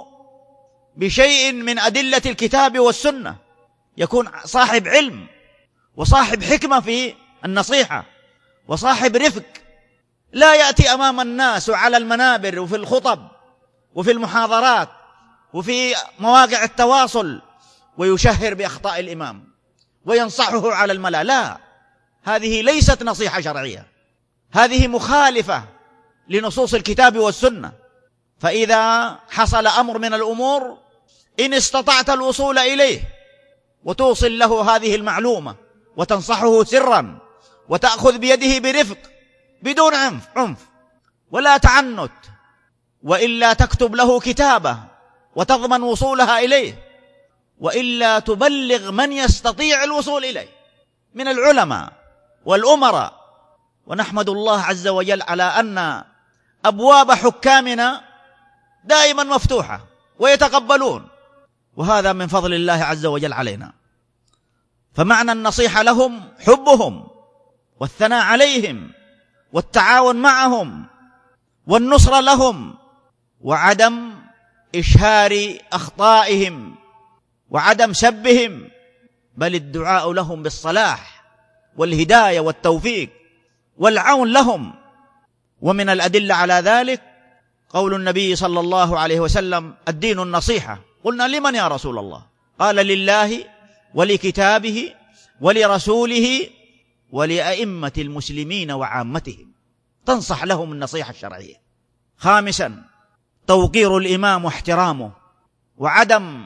بشيء من أدلة الكتاب والسنة، يكون صاحب علم وصاحب حكمة في النصيحة وصاحب رفق، لا يأتي أمام الناس وعلى المنابر وفي الخطب وفي المحاضرات وفي مواقع التواصل ويشهر بأخطاء الإمام وينصحه على الملأ. لا، هذه ليست نصيحة شرعية، هذه مخالفة لنصوص الكتاب والسنة. فإذا حصل أمر من الأمور إن استطعت الوصول إليه وتوصل له هذه المعلومة وتنصحه سرا وتأخذ بيده برفق بدون عنف ولا تعنت، وإلا تكتب له كتابة وتضمن وصولها إليه، وإلا تبلغ من يستطيع الوصول إليه من العلماء والأمراء. ونحمد الله عز وجل على أن أبواب حكامنا دائما مفتوحة ويتقبلون، وهذا من فضل الله عز وجل علينا. فمعنى النصيحة لهم حبهم والثناء عليهم والتعاون معهم والنصر لهم، وعدم إشهار أخطائهم وعدم سبهم، بل الدعاء لهم بالصلاح والهداية والتوفيق والعون لهم. ومن الأدلة على ذلك قول النبي صلى الله عليه وسلم: الدين النصيحة. قلنا: لمن يا رسول الله؟ قال: لله ولكتابه ولرسوله ولأئمة المسلمين وعامتهم. تنصح لهم النصيحة الشرعية. خامسا توقير الإمام واحترامه وعدم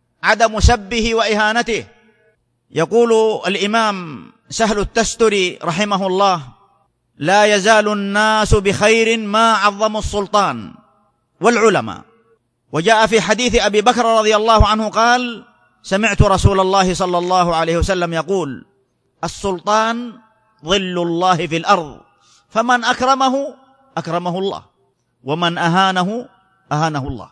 سبه وإهانته. يقول الإمام سهل التستري رحمه الله: لا يزال الناس بخير ما عظموا السلطان والعلماء. وجاء في حديث أبي بكر رضي الله عنه قال: سمعت رسول الله صلى الله عليه وسلم يقول: السلطان ظل الله في الأرض، فمن أكرمه أكرمه الله، ومن أهانه أهانه الله.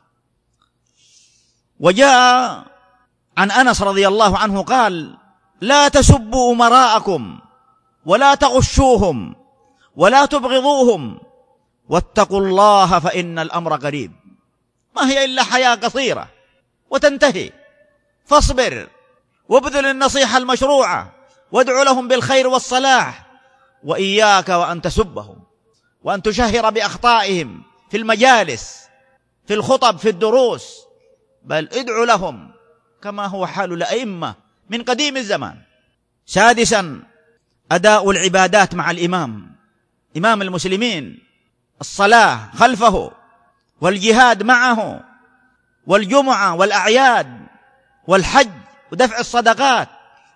وجاء عن أنس رضي الله عنه قال: لا تسبوا أمراءكم ولا تغشوهم ولا تبغضوهم واتقوا الله فإن الأمر قريب. ما هي إلا حياة قصيرة وتنتهي، فاصبر وابذل النصيحة المشروعة وادعو لهم بالخير والصلاح، وإياك وأن تسبهم وأن تشهر بأخطائهم في المجالس في الخطب في الدروس، بل ادعو لهم كما هو حال الأئمة من قديم الزمان. سادسا أداء العبادات مع الإمام، إمام المسلمين، الصلاة خلفه والجهاد معه والجمعة والأعياد والحج ودفع الصدقات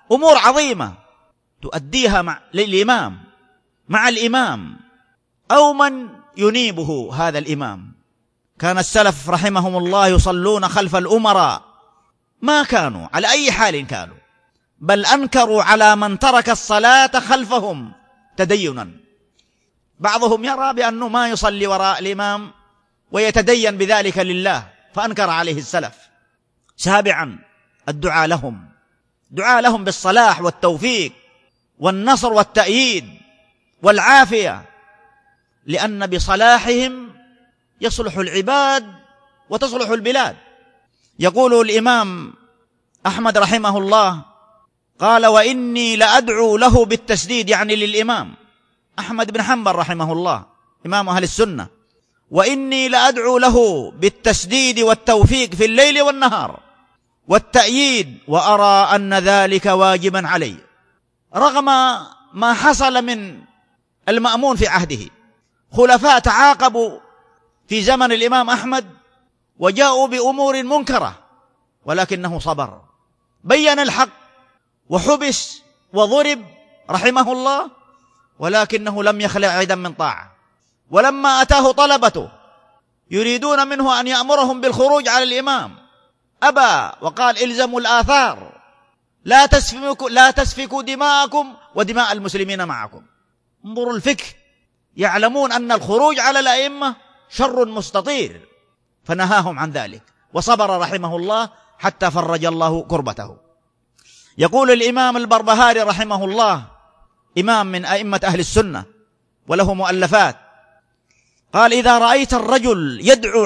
أمور عظيمة تؤديها مع الإمام أو من ينيبه هذا الإمام. كان السلف رحمهم الله يصلون خلف الأمراء، ما كانوا على أي حال كانوا، بل أنكروا على من ترك الصلاة خلفهم تدينا. بعضهم يرى بأنه ما يصلي وراء الإمام ويتدين بذلك لله، فأنكر عليه السلف. سابعا الدعاء لهم بالصلاح والتوفيق والنصر والتأييد والعافية، لأن بصلاحهم يصلح العباد وتصلح البلاد. يقول الإمام أحمد رحمه الله قال: وإني لأدعو له بالتسديد، يعني للإمام أحمد بن حنبل رحمه الله إمام أهل السنة، وإني لأدعو له بالتسديد والتوفيق في الليل والنهار والتأييد، وأرى أن ذلك واجبا علي، رغم ما حصل من المأمون في عهده. خلفاء تعاقبوا في زمن الإمام أحمد وجاءوا بأمور منكرة، ولكنه صبر، بين الحق وحبس وضرب رحمه الله، ولكنه لم يخلع عيدا من طاعة. ولما أتاه طلبته يريدون منه أن يأمرهم بالخروج على الإمام، أبى وقال: إلزموا الآثار، لا تسفكوا دماءكم ودماء المسلمين معكم. انظروا الفكر، يعلمون أن الخروج على الأئمة شر مستطير، فنهاهم عن ذلك وصبر رحمه الله حتى فرج الله كربته. يقول الإمام البربهاري رحمه الله، إمام من أئمة أهل السنة وله مؤلفات، قال: إذا رأيت الرجل يدعو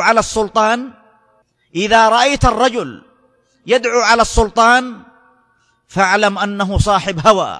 على السلطان فاعلم أنه صاحب هوى،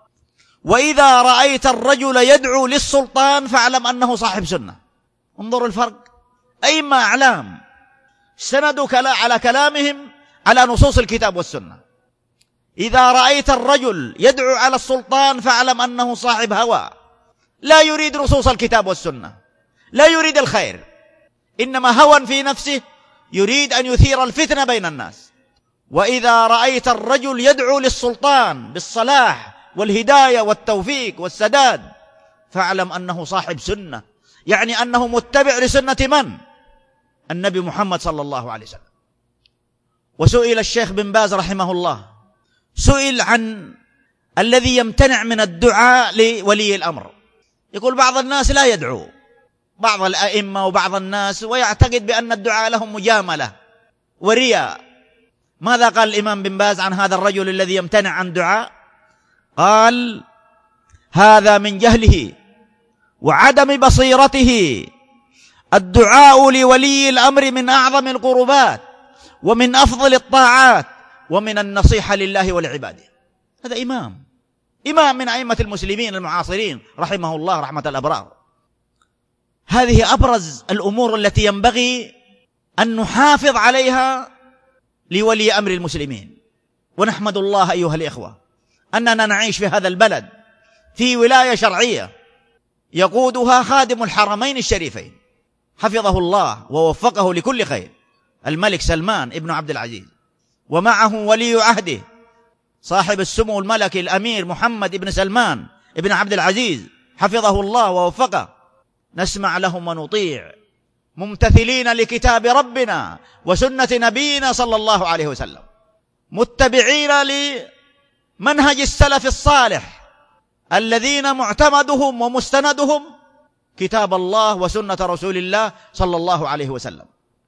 وإذا رأيت الرجل يدعو للسلطان فاعلم أنه صاحب سنة. انظروا الفرق، أئمة أعلام سندوا على كلامهم على نصوص الكتاب والسنة. إذا رأيت الرجل يدعو على السلطان فاعلم أنه صاحب هوى، لا يريد نصوص الكتاب والسنة، لا يريد الخير، إنما هوى في نفسه يريد أن يثير الفتنة بين الناس. وإذا رأيت الرجل يدعو للسلطان بالصلاح والهداية والتوفيق والسداد فاعلم أنه صاحب سنة، يعني أنه متبع لسنة من؟ النبي محمد صلى الله عليه وسلم. وسئل الشيخ بن باز رحمه الله، سئل عن الذي يمتنع من الدعاء لولي الأمر. يقول: بعض الناس لا يدعو، بعض الأئمة وبعض الناس، ويعتقد بأن الدعاء لهم مجاملة ورياء. ماذا قال الإمام بن باز عن هذا الرجل الذي يمتنع عن دعاء؟ قال: هذا من جهله وعدم بصيرته. الدعاء لولي الأمر من أعظم القربات ومن أفضل الطاعات ومن النصيحة لله والعباد. هذا إمام من أئمة المسلمين المعاصرين رحمه الله رحمة الأبرار. هذه أبرز الأمور التي ينبغي أن نحافظ عليها لولي أمر المسلمين. ونحمد الله أيها الإخوة أننا نعيش في هذا البلد في ولاية شرعية يقودها خادم الحرمين الشريفين حفظه الله ووفقه لكل خير، الملك سلمان ابن عبد العزيز، ومعه ولي عهده صاحب السمو الملكي الأمير محمد ابن سلمان ابن عبد العزيز حفظه الله ووفقه. نسمع لهم ونطيع، ممتثلين لكتاب ربنا وسنة نبينا صلى الله عليه وسلم، متبعين لمنهج السلف الصالح الذين معتمدهم ومستندهم كتاب الله وسنة رسول الله صلى الله عليه وسلم.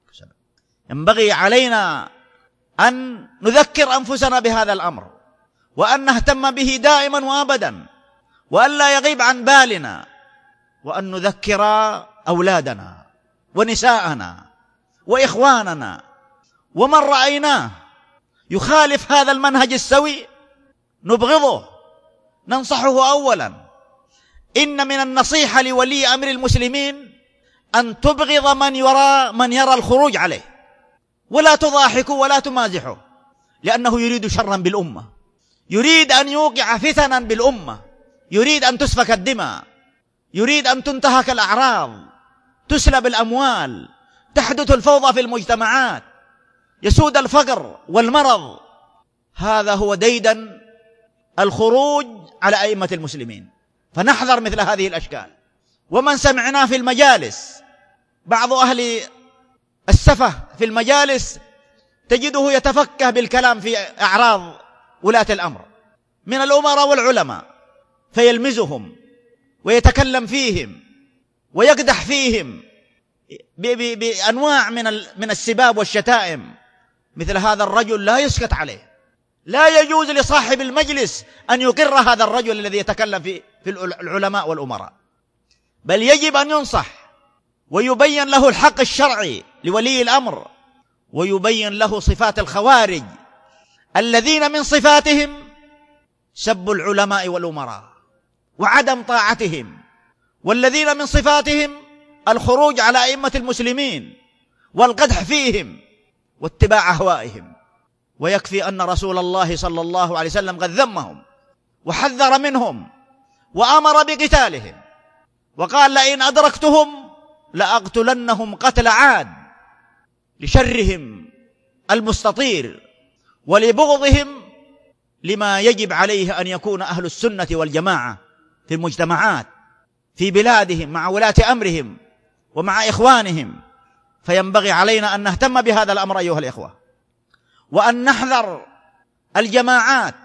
ينبغي علينا أن نذكر أنفسنا بهذا الأمر، وأن نهتم به دائما وأبدا، وأن لا يغيب عن بالنا، وأن نذكر أولادنا ونساءنا وإخواننا، ومن رأيناه يخالف هذا المنهج السوي نبغضه، ننصحه أولا. إن من النصيحة لولي أمر المسلمين أن تبغض من يرى الخروج عليه، ولا تضاحكوا ولا تمازحوا، لأنه يريد شرا بالأمة، يريد أن يوقع فتنا بالأمة، يريد أن تسفك الدماء، يريد أن تنتهك الأعراض، تسلب الأموال، تحدث الفوضى في المجتمعات، يسود الفقر والمرض. هذا هو ديدن الخروج على أئمة المسلمين، فنحذر مثل هذه الأشكال. ومن سمعنا في المجالس بعض أهل السفه في المجالس تجده يتفكه بالكلام في أعراض ولاة الأمر من الأمراء والعلماء، فيلمزهم ويتكلم فيهم ويقدح فيهم بأنواع من السباب والشتائم. مثل هذا الرجل لا يسكت عليه، لا يجوز لصاحب المجلس أن يقر هذا الرجل الذي يتكلم في العلماء والأمراء، بل يجب أن ينصح ويبين له الحق الشرعي لولي الأمر، ويبين له صفات الخوارج الذين من صفاتهم سب العلماء والأمراء وعدم طاعتهم، والذين من صفاتهم الخروج على أئمة المسلمين والقدح فيهم واتباع أهوائهم. ويكفي أن رسول الله صلى الله عليه وسلم قد ذمهم وحذر منهم وأمر بقتالهم، وقال: لئن أدركتهم لأقتلنهم قتل عاد، لشرهم المستطير ولبغضهم لما يجب عليه أن يكون أهل السنة والجماعة في المجتمعات في بلادهم مع ولاة أمرهم ومع إخوانهم. فينبغي علينا أن نهتم بهذا الأمر أيها الإخوة، وأن نحذر الجماعات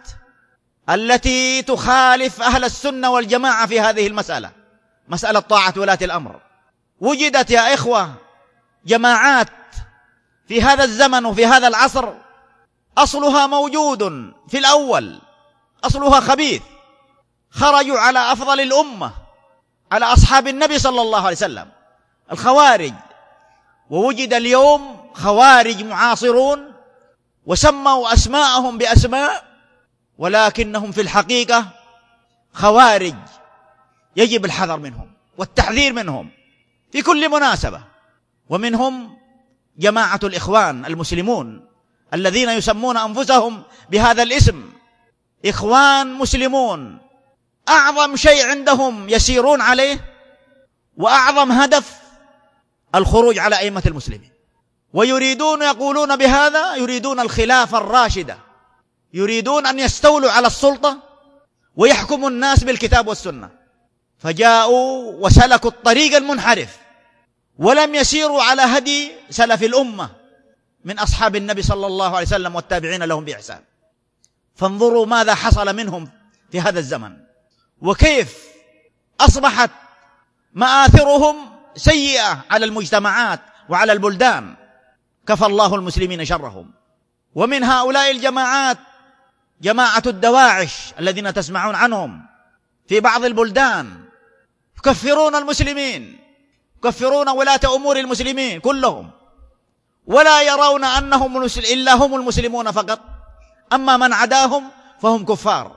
التي تخالف أهل السنة والجماعة في هذه المسألة، مسألة طاعة ولاة الأمر. وجدت يا إخوة جماعات في هذا الزمن وفي هذا العصر أصلها موجود في الأول، أصلها خبيث، خرجوا على أفضل الأمة، على أصحاب النبي صلى الله عليه وسلم، الخوارج. ووجد اليوم خوارج معاصرون وسموا أسماءهم بأسماء، ولكنهم في الحقيقة خوارج يجب الحذر منهم والتحذير منهم في كل مناسبة. ومنهم جماعة الإخوان المسلمون الذين يسمون أنفسهم بهذا الاسم، إخوان مسلمون. أعظم شيء عندهم يسيرون عليه وأعظم هدف الخروج على أئمة المسلمين، ويريدون يقولون بهذا يريدون الخلافة الراشدة، يريدون أن يستولوا على السلطة ويحكموا الناس بالكتاب والسنة. فجاءوا وسلكوا الطريق المنحرف ولم يسيروا على هدي سلف الأمة من أصحاب النبي صلى الله عليه وسلم والتابعين لهم بإحسان. فانظروا ماذا حصل منهم في هذا الزمن، وكيف أصبحت مآثرهم سيئة على المجتمعات وعلى البلدان. كفى الله المسلمين شرهم. ومن هؤلاء الجماعات جماعة الدواعش الذين تسمعون عنهم في بعض البلدان، يكفرون المسلمين، يكفرون ولاة أمور المسلمين كلهم، ولا يرون أنهم إلا هم المسلمون فقط، أما من عداهم فهم كفار.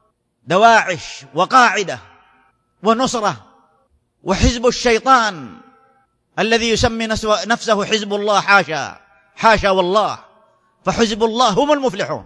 دواعش وقاعدة ونصرة وحزب الشيطان الذي يسمي نفسه حزب الله، حاشا حاشا والله، فحزب الله هم المفلحون.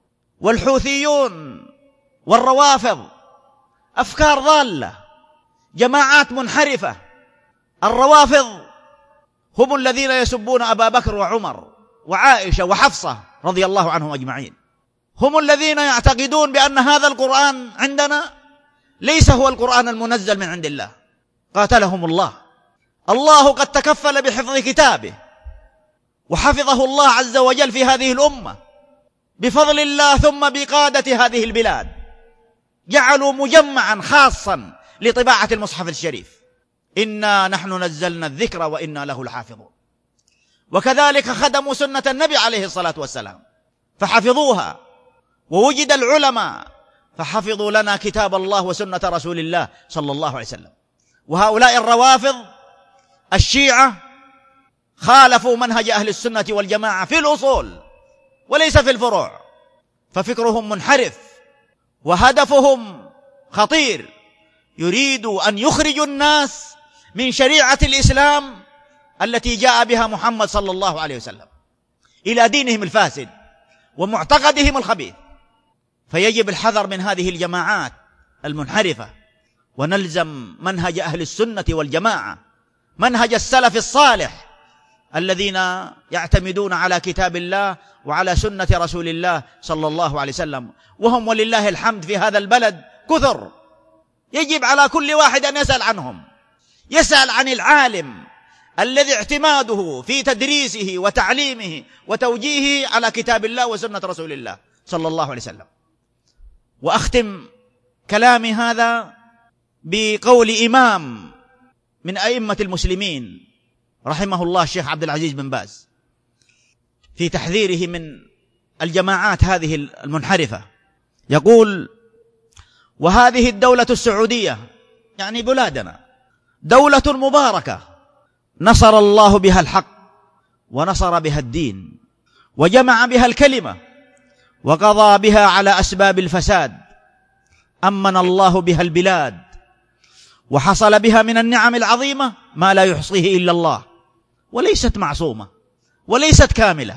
والحوثيون والروافض أفكار ضالة، جماعات منحرفة. الروافض هم الذين يسبون أبا بكر وعمر وعائشة وحفصة رضي الله عنهم أجمعين، هم الذين يعتقدون بأن هذا القرآن عندنا ليس هو القرآن المنزل من عند الله، قاتلهم الله. الله قد تكفل بحفظ كتابه وحفظه الله عز وجل في هذه الأمة بفضل الله، ثم بقادة هذه البلاد جعلوا مجمعا خاصا لطباعة المصحف الشريف، إنا نحن نزلنا الذكر وإنا له لحافظون. وكذلك خدموا سنة النبي عليه الصلاة والسلام فحفظوها، ووجد العلماء فحفظوا لنا كتاب الله وسنة رسول الله صلى الله عليه وسلم. وهؤلاء الروافض الشيعة خالفوا منهج أهل السنة والجماعة في الأصول وليس في الفروع، ففكرهم منحرف وهدفهم خطير، يريدوا أن يخرجوا الناس من شريعة الإسلام التي جاء بها محمد صلى الله عليه وسلم إلى دينهم الفاسد ومعتقدهم الخبيث. فيجب الحذر من هذه الجماعات المنحرفة، ونلزم منهج أهل السنة والجماعة، منهج السلف الصالح الذين يعتمدون على كتاب الله وعلى سنة رسول الله صلى الله عليه وسلم، وهم ولله الحمد في هذا البلد كثر. يجب على كل واحد أن يسأل عنهم، يسأل عن العالم الذي اعتماده في تدريسه وتعليمه وتوجيهه على كتاب الله وسنة رسول الله صلى الله عليه وسلم. وأختم كلامي هذا بقول إمام من أئمة المسلمين رحمه الله الشيخ عبد العزيز بن باز في تحذيره من الجماعات هذه المنحرفة. يقول: وهذه الدولة السعودية، يعني بلادنا، دولة مباركة نصر الله بها الحق ونصر بها الدين وجمع بها الكلمة وقضى بها على أسباب الفساد، أمن الله بها البلاد وحصل بها من النعم العظيمة ما لا يحصيه إلا الله، وليست معصومة وليست كاملة،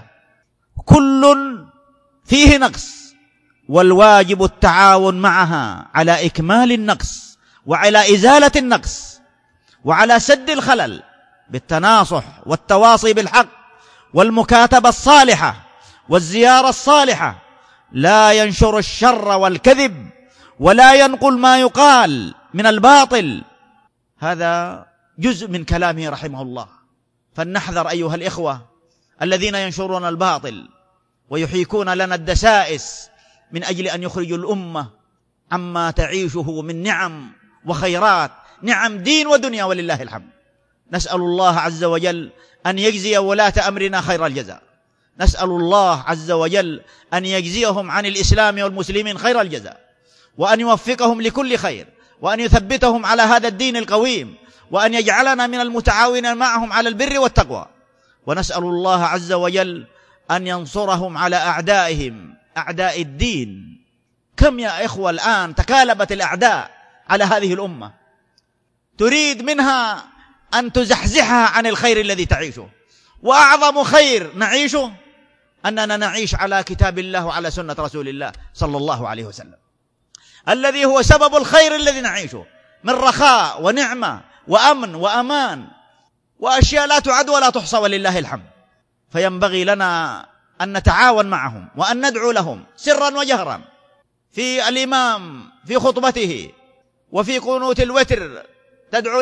كل فيه نقص، والواجب التعاون معها على إكمال النقص وعلى إزالة النقص وعلى سد الخلل بالتناصح والتواصي بالحق والمكاتبة الصالحة والزيارة الصالحة، لا ينشر الشر والكذب ولا ينقل ما يقال من الباطل. هذا جزء من كلامه رحمه الله. فلنحذر أيها الإخوة الذين ينشرون الباطل ويحيكون لنا الدسائس من أجل أن يخرجوا الأمة عما تعيشه من نعم وخيرات، نعم دين ودنيا ولله الحمد. نسأل الله عز وجل أن يجزي ولاة أمرنا خير الجزاء، نسأل الله عز وجل أن يجزيهم عن الإسلام والمسلمين خير الجزاء، وأن يوفقهم لكل خير، وأن يثبتهم على هذا الدين القويم، وأن يجعلنا من المتعاونين معهم على البر والتقوى. ونسأل الله عز وجل أن ينصرهم على أعدائهم، أعداء الدين. كم يا إخوة الآن تكالبت الأعداء على هذه الأمة، تريد منها أن تزحزحها عن الخير الذي تعيشه، وأعظم خير نعيشه أننا نعيش على كتاب الله وعلى سنة رسول الله صلى الله عليه وسلم، الذي هو سبب الخير الذي نعيشه من رخاء ونعمة وأمن وأمان وأشياء لا تعد ولا تحصى ولله الحمد. فينبغي لنا أن نتعاون معهم وأن ندعو لهم سرا وجهرا، في الإمام في خطبته وفي قنوت الوتر تدعو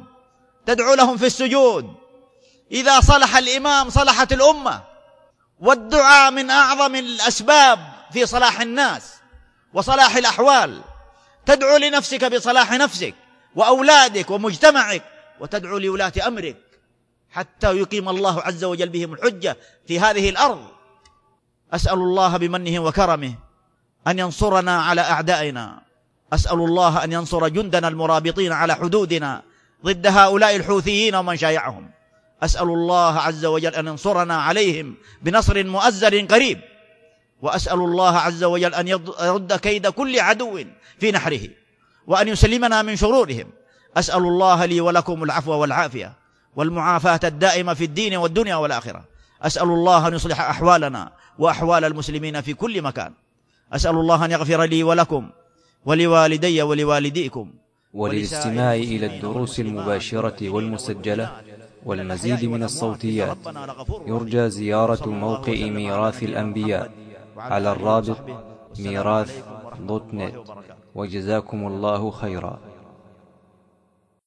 لهم في السجود. إذا صلح الإمام صلحت الأمة، والدعاء من أعظم الأسباب في صلاح الناس وصلاح الأحوال. تدعو لنفسك بصلاح نفسك وأولادك ومجتمعك، وتدعو لولاة أمرك حتى يقيم الله عز وجل بهم الحجة في هذه الأرض. أسأل الله بمنه وكرمه أن ينصرنا على أعدائنا، أسأل الله أن ينصر جندنا المرابطين على حدودنا ضد هؤلاء الحوثيين ومن شايعهم. أسأل الله عز وجل أن ينصرنا عليهم بنصر مؤزر قريب، وأسأل الله عز وجل أن يرد كيد كل عدو في نحره، وأن يسلمنا من شرورهم. أسأل الله لي ولكم العفو والعافية والمعافاة الدائمة في الدين والدنيا والآخرة. أسأل الله أن يصلح أحوالنا وأحوال المسلمين في كل مكان. أسأل الله أن يغفر لي ولكم ولوالدي ولوالديكم. وللاستماع إلى الدروس المباشرة والمسجلة والمزيد من الصوتيات يرجى زيارة موقع ميراث الأنبياء على الرابط ميراث.net. وجزاكم الله خيرا.